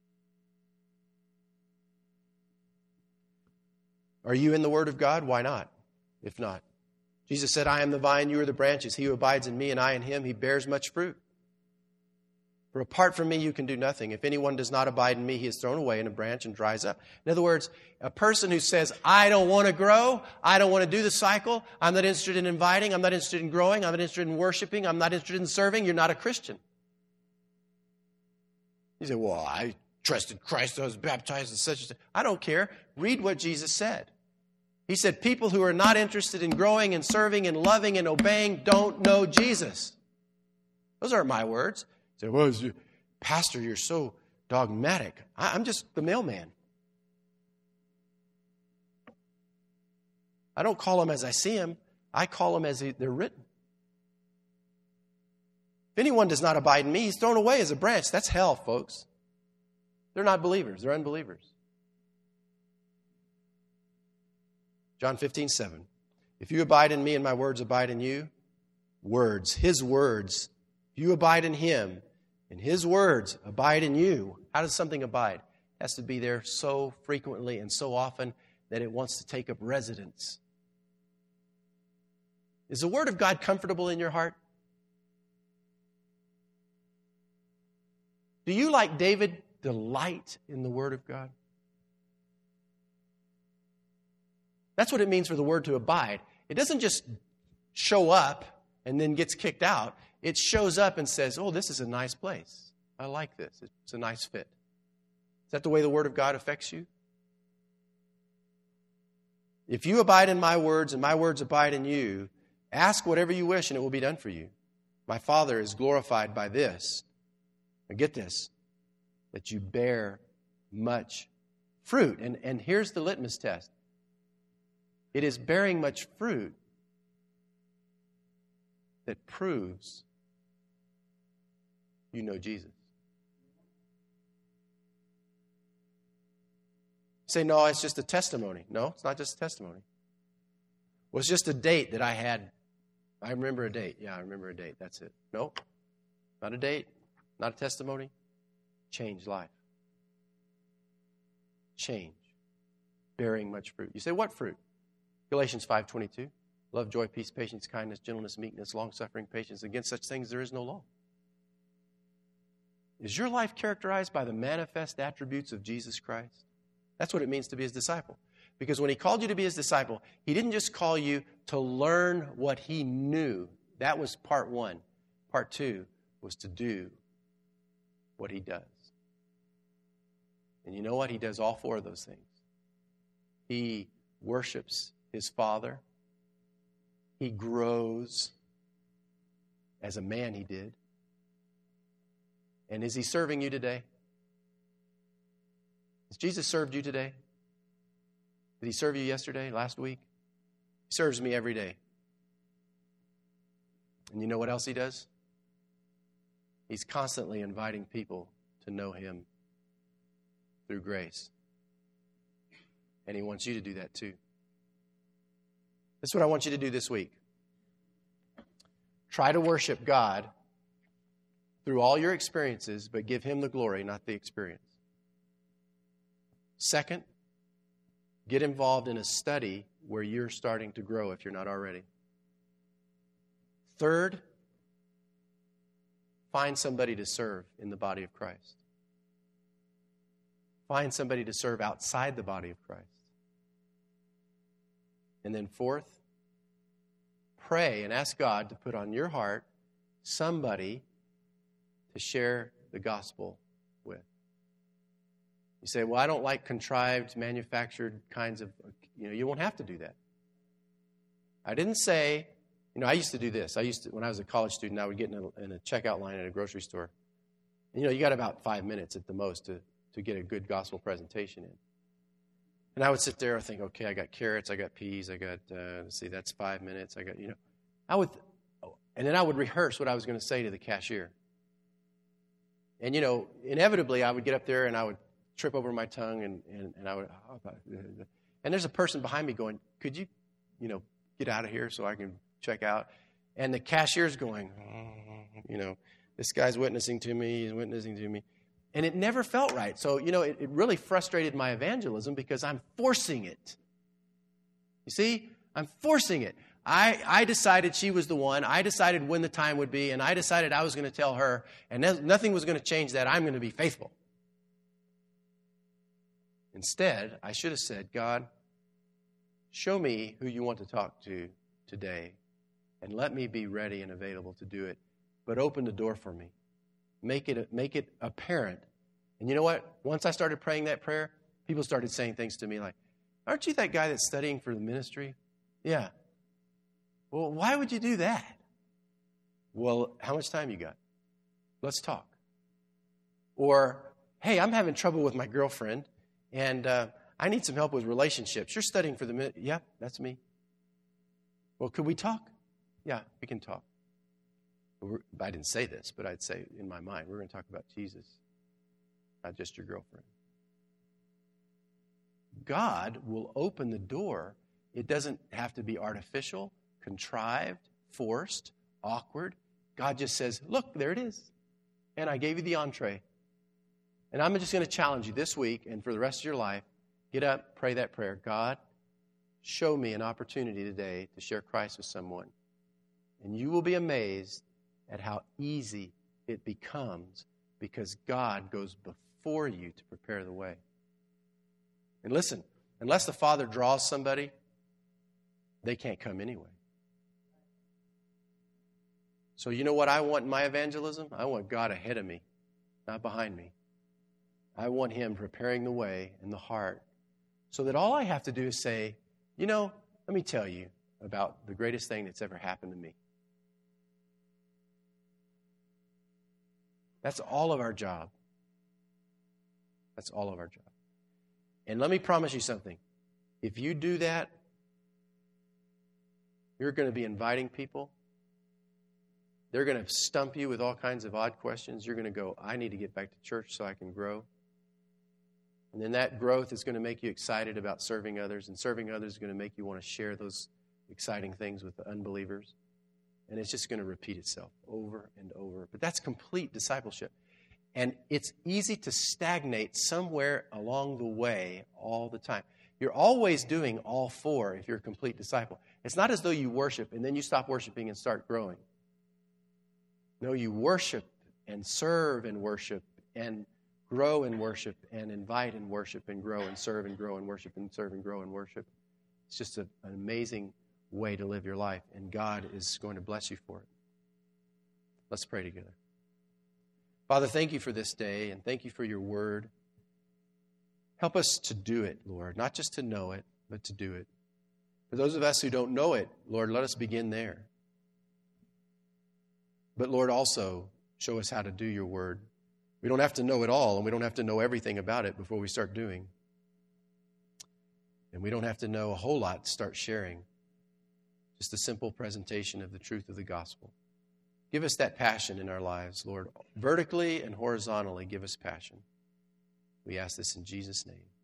Are you in the Word of God? Why not? If not. Jesus said, I am the vine, you are the branches. He who abides in me and I in him, he bears much fruit. For apart from me, you can do nothing. If anyone does not abide in me, he is thrown away in a branch and dries up. In other words, a person who says, I don't want to grow, I don't want to do the cycle, I'm not interested in inviting, I'm not interested in growing, I'm not interested in worshiping, I'm not interested in serving, you're not a Christian. You say, well, I trusted Christ, I was baptized in such and such. I don't care. Read what Jesus said. He said, people who are not interested in growing and serving and loving and obeying don't know Jesus. Those aren't my words. You say, well, you, Pastor, you're so dogmatic. I, I'm just the mailman. I don't call them as I see them. I call them as they're written. If anyone does not abide in me, he's thrown away as a branch. That's hell, folks. They're not believers. They're unbelievers. John fifteen, seven. If you abide in me and my words abide in you, words, his words, if you abide in him and his words abide in you, how does something abide? It has to be there so frequently and so often that it wants to take up residence. Is the Word of God comfortable in your heart? Do you, like David, delight in the Word of God? That's what it means for the Word to abide. It doesn't just show up and then gets kicked out. It shows up and says, oh, this is a nice place. I like this. It's a nice fit. Is that the way the Word of God affects you? If you abide in my words and my words abide in you, ask whatever you wish and it will be done for you. My Father is glorified by this. Now get this, that you bear much fruit. And, and here's the litmus test. It is bearing much fruit that proves you know Jesus. You say, no, it's just a testimony. No, it's not just a testimony. Well, it's just a date that I had. I remember a date. Yeah, I remember a date. That's it. No, not a date, not a testimony. Change life. Change. Bearing much fruit. You say, what fruit? Galatians five twenty-two. Love, joy, peace, patience, kindness, gentleness, meekness, long-suffering, patience. Against such things there is no law. Is your life characterized by the manifest attributes of Jesus Christ? That's what it means to be his disciple. Because when he called you to be his disciple, he didn't just call you to learn what he knew. That was part one. Part two was to do what he does. And you know what? He does all four of those things. He worships his Father. He grows. As a man, he did. And is he serving you today? Has Jesus served you today? Did he serve you yesterday, last week? He serves me every day. And you know what else he does? He's constantly inviting people to know him through grace. And he wants you to do that too. That's what I want you to do this week. Try to worship God through all your experiences, but give him the glory, not the experience. Second, get involved in a study where you're starting to grow if you're not already. Third, find somebody to serve in the body of Christ. Find somebody to serve outside the body of Christ. And then fourth, pray and ask God to put on your heart somebody to share the gospel with. You say, well, I don't like contrived, manufactured kinds of, you know, you won't have to do that. I didn't say, you know, I used to do this. I used to, when I was a college student, I would get in a, in a checkout line at a grocery store. And, you know, you got about five minutes at the most to, to get a good gospel presentation in. And I would sit there and think, okay, I got carrots, I got peas, I got, uh, let's see, that's five minutes. I got, you know, I would, and then I would rehearse what I was going to say to the cashier. And, you know, inevitably I would get up there and I would trip over my tongue and, and, and I would, and there's a person behind me going, could you, you know, get out of here so I can check out? And the cashier's going, you know, this guy's witnessing to me, he's witnessing to me. And it never felt right. So, you know, it, it really frustrated my evangelism because I'm forcing it. You see? I'm forcing it. I, I decided she was the one. I decided when the time would be, and I decided I was going to tell her, and no, nothing was going to change that. I'm going to be faithful. Instead, I should have said, God, show me who you want to talk to today, and let me be ready and available to do it. But open the door for me. Make it, make it apparent. And you know what? Once I started praying that prayer, people started saying things to me like, aren't you that guy that's studying for the ministry? Yeah. Well, why would you do that? Well, how much time you got? Let's talk. Or, hey, I'm having trouble with my girlfriend, and uh, I need some help with relationships. You're studying for the ministry. Yeah, that's me. Well, could we talk? Yeah, we can talk. I didn't say this, but I'd say in my mind, we're going to talk about Jesus, not just your girlfriend. God will open the door. It doesn't have to be artificial, contrived, forced, awkward. God just says, look, there it is. And I gave you the entree. And I'm just going to challenge you this week and for the rest of your life, get up, pray that prayer. God, show me an opportunity today to share Christ with someone. And you will be amazed at how easy it becomes because God goes before you to prepare the way. And listen, unless the Father draws somebody, they can't come anyway. So you know what I want in my evangelism? I want God ahead of me, not behind me. I want Him preparing the way in the heart so that all I have to do is say, you know, let me tell you about the greatest thing that's ever happened to me. That's all of our job. That's all of our job. And let me promise you something. If you do that, you're going to be inviting people. They're going to stump you with all kinds of odd questions. You're going to go, I need to get back to church so I can grow. And then that growth is going to make you excited about serving others. And serving others is going to make you want to share those exciting things with the unbelievers. And it's just going to repeat itself over and over. But that's complete discipleship. And it's easy to stagnate somewhere along the way all the time. You're always doing all four if you're a complete disciple. It's not as though you worship and then you stop worshiping and start growing. No, you worship and serve and worship and grow and worship and invite and worship and grow and serve and grow and worship and serve and grow and worship. It's just a, an amazing way to live your life, and God is going to bless you for it. Let's pray together. Father, thank you for this day, and thank you for your word. Help us to do it, Lord, not just to know it, but to do it. For those of us who don't know it, Lord, let us begin there. But Lord, also show us how to do your word. We don't have to know it all, and we don't have to know everything about it before we start doing. And we don't have to know a whole lot to start sharing. Just a simple presentation of the truth of the gospel. Give us that passion in our lives, Lord. Vertically and horizontally, give us passion. We ask this in Jesus' name.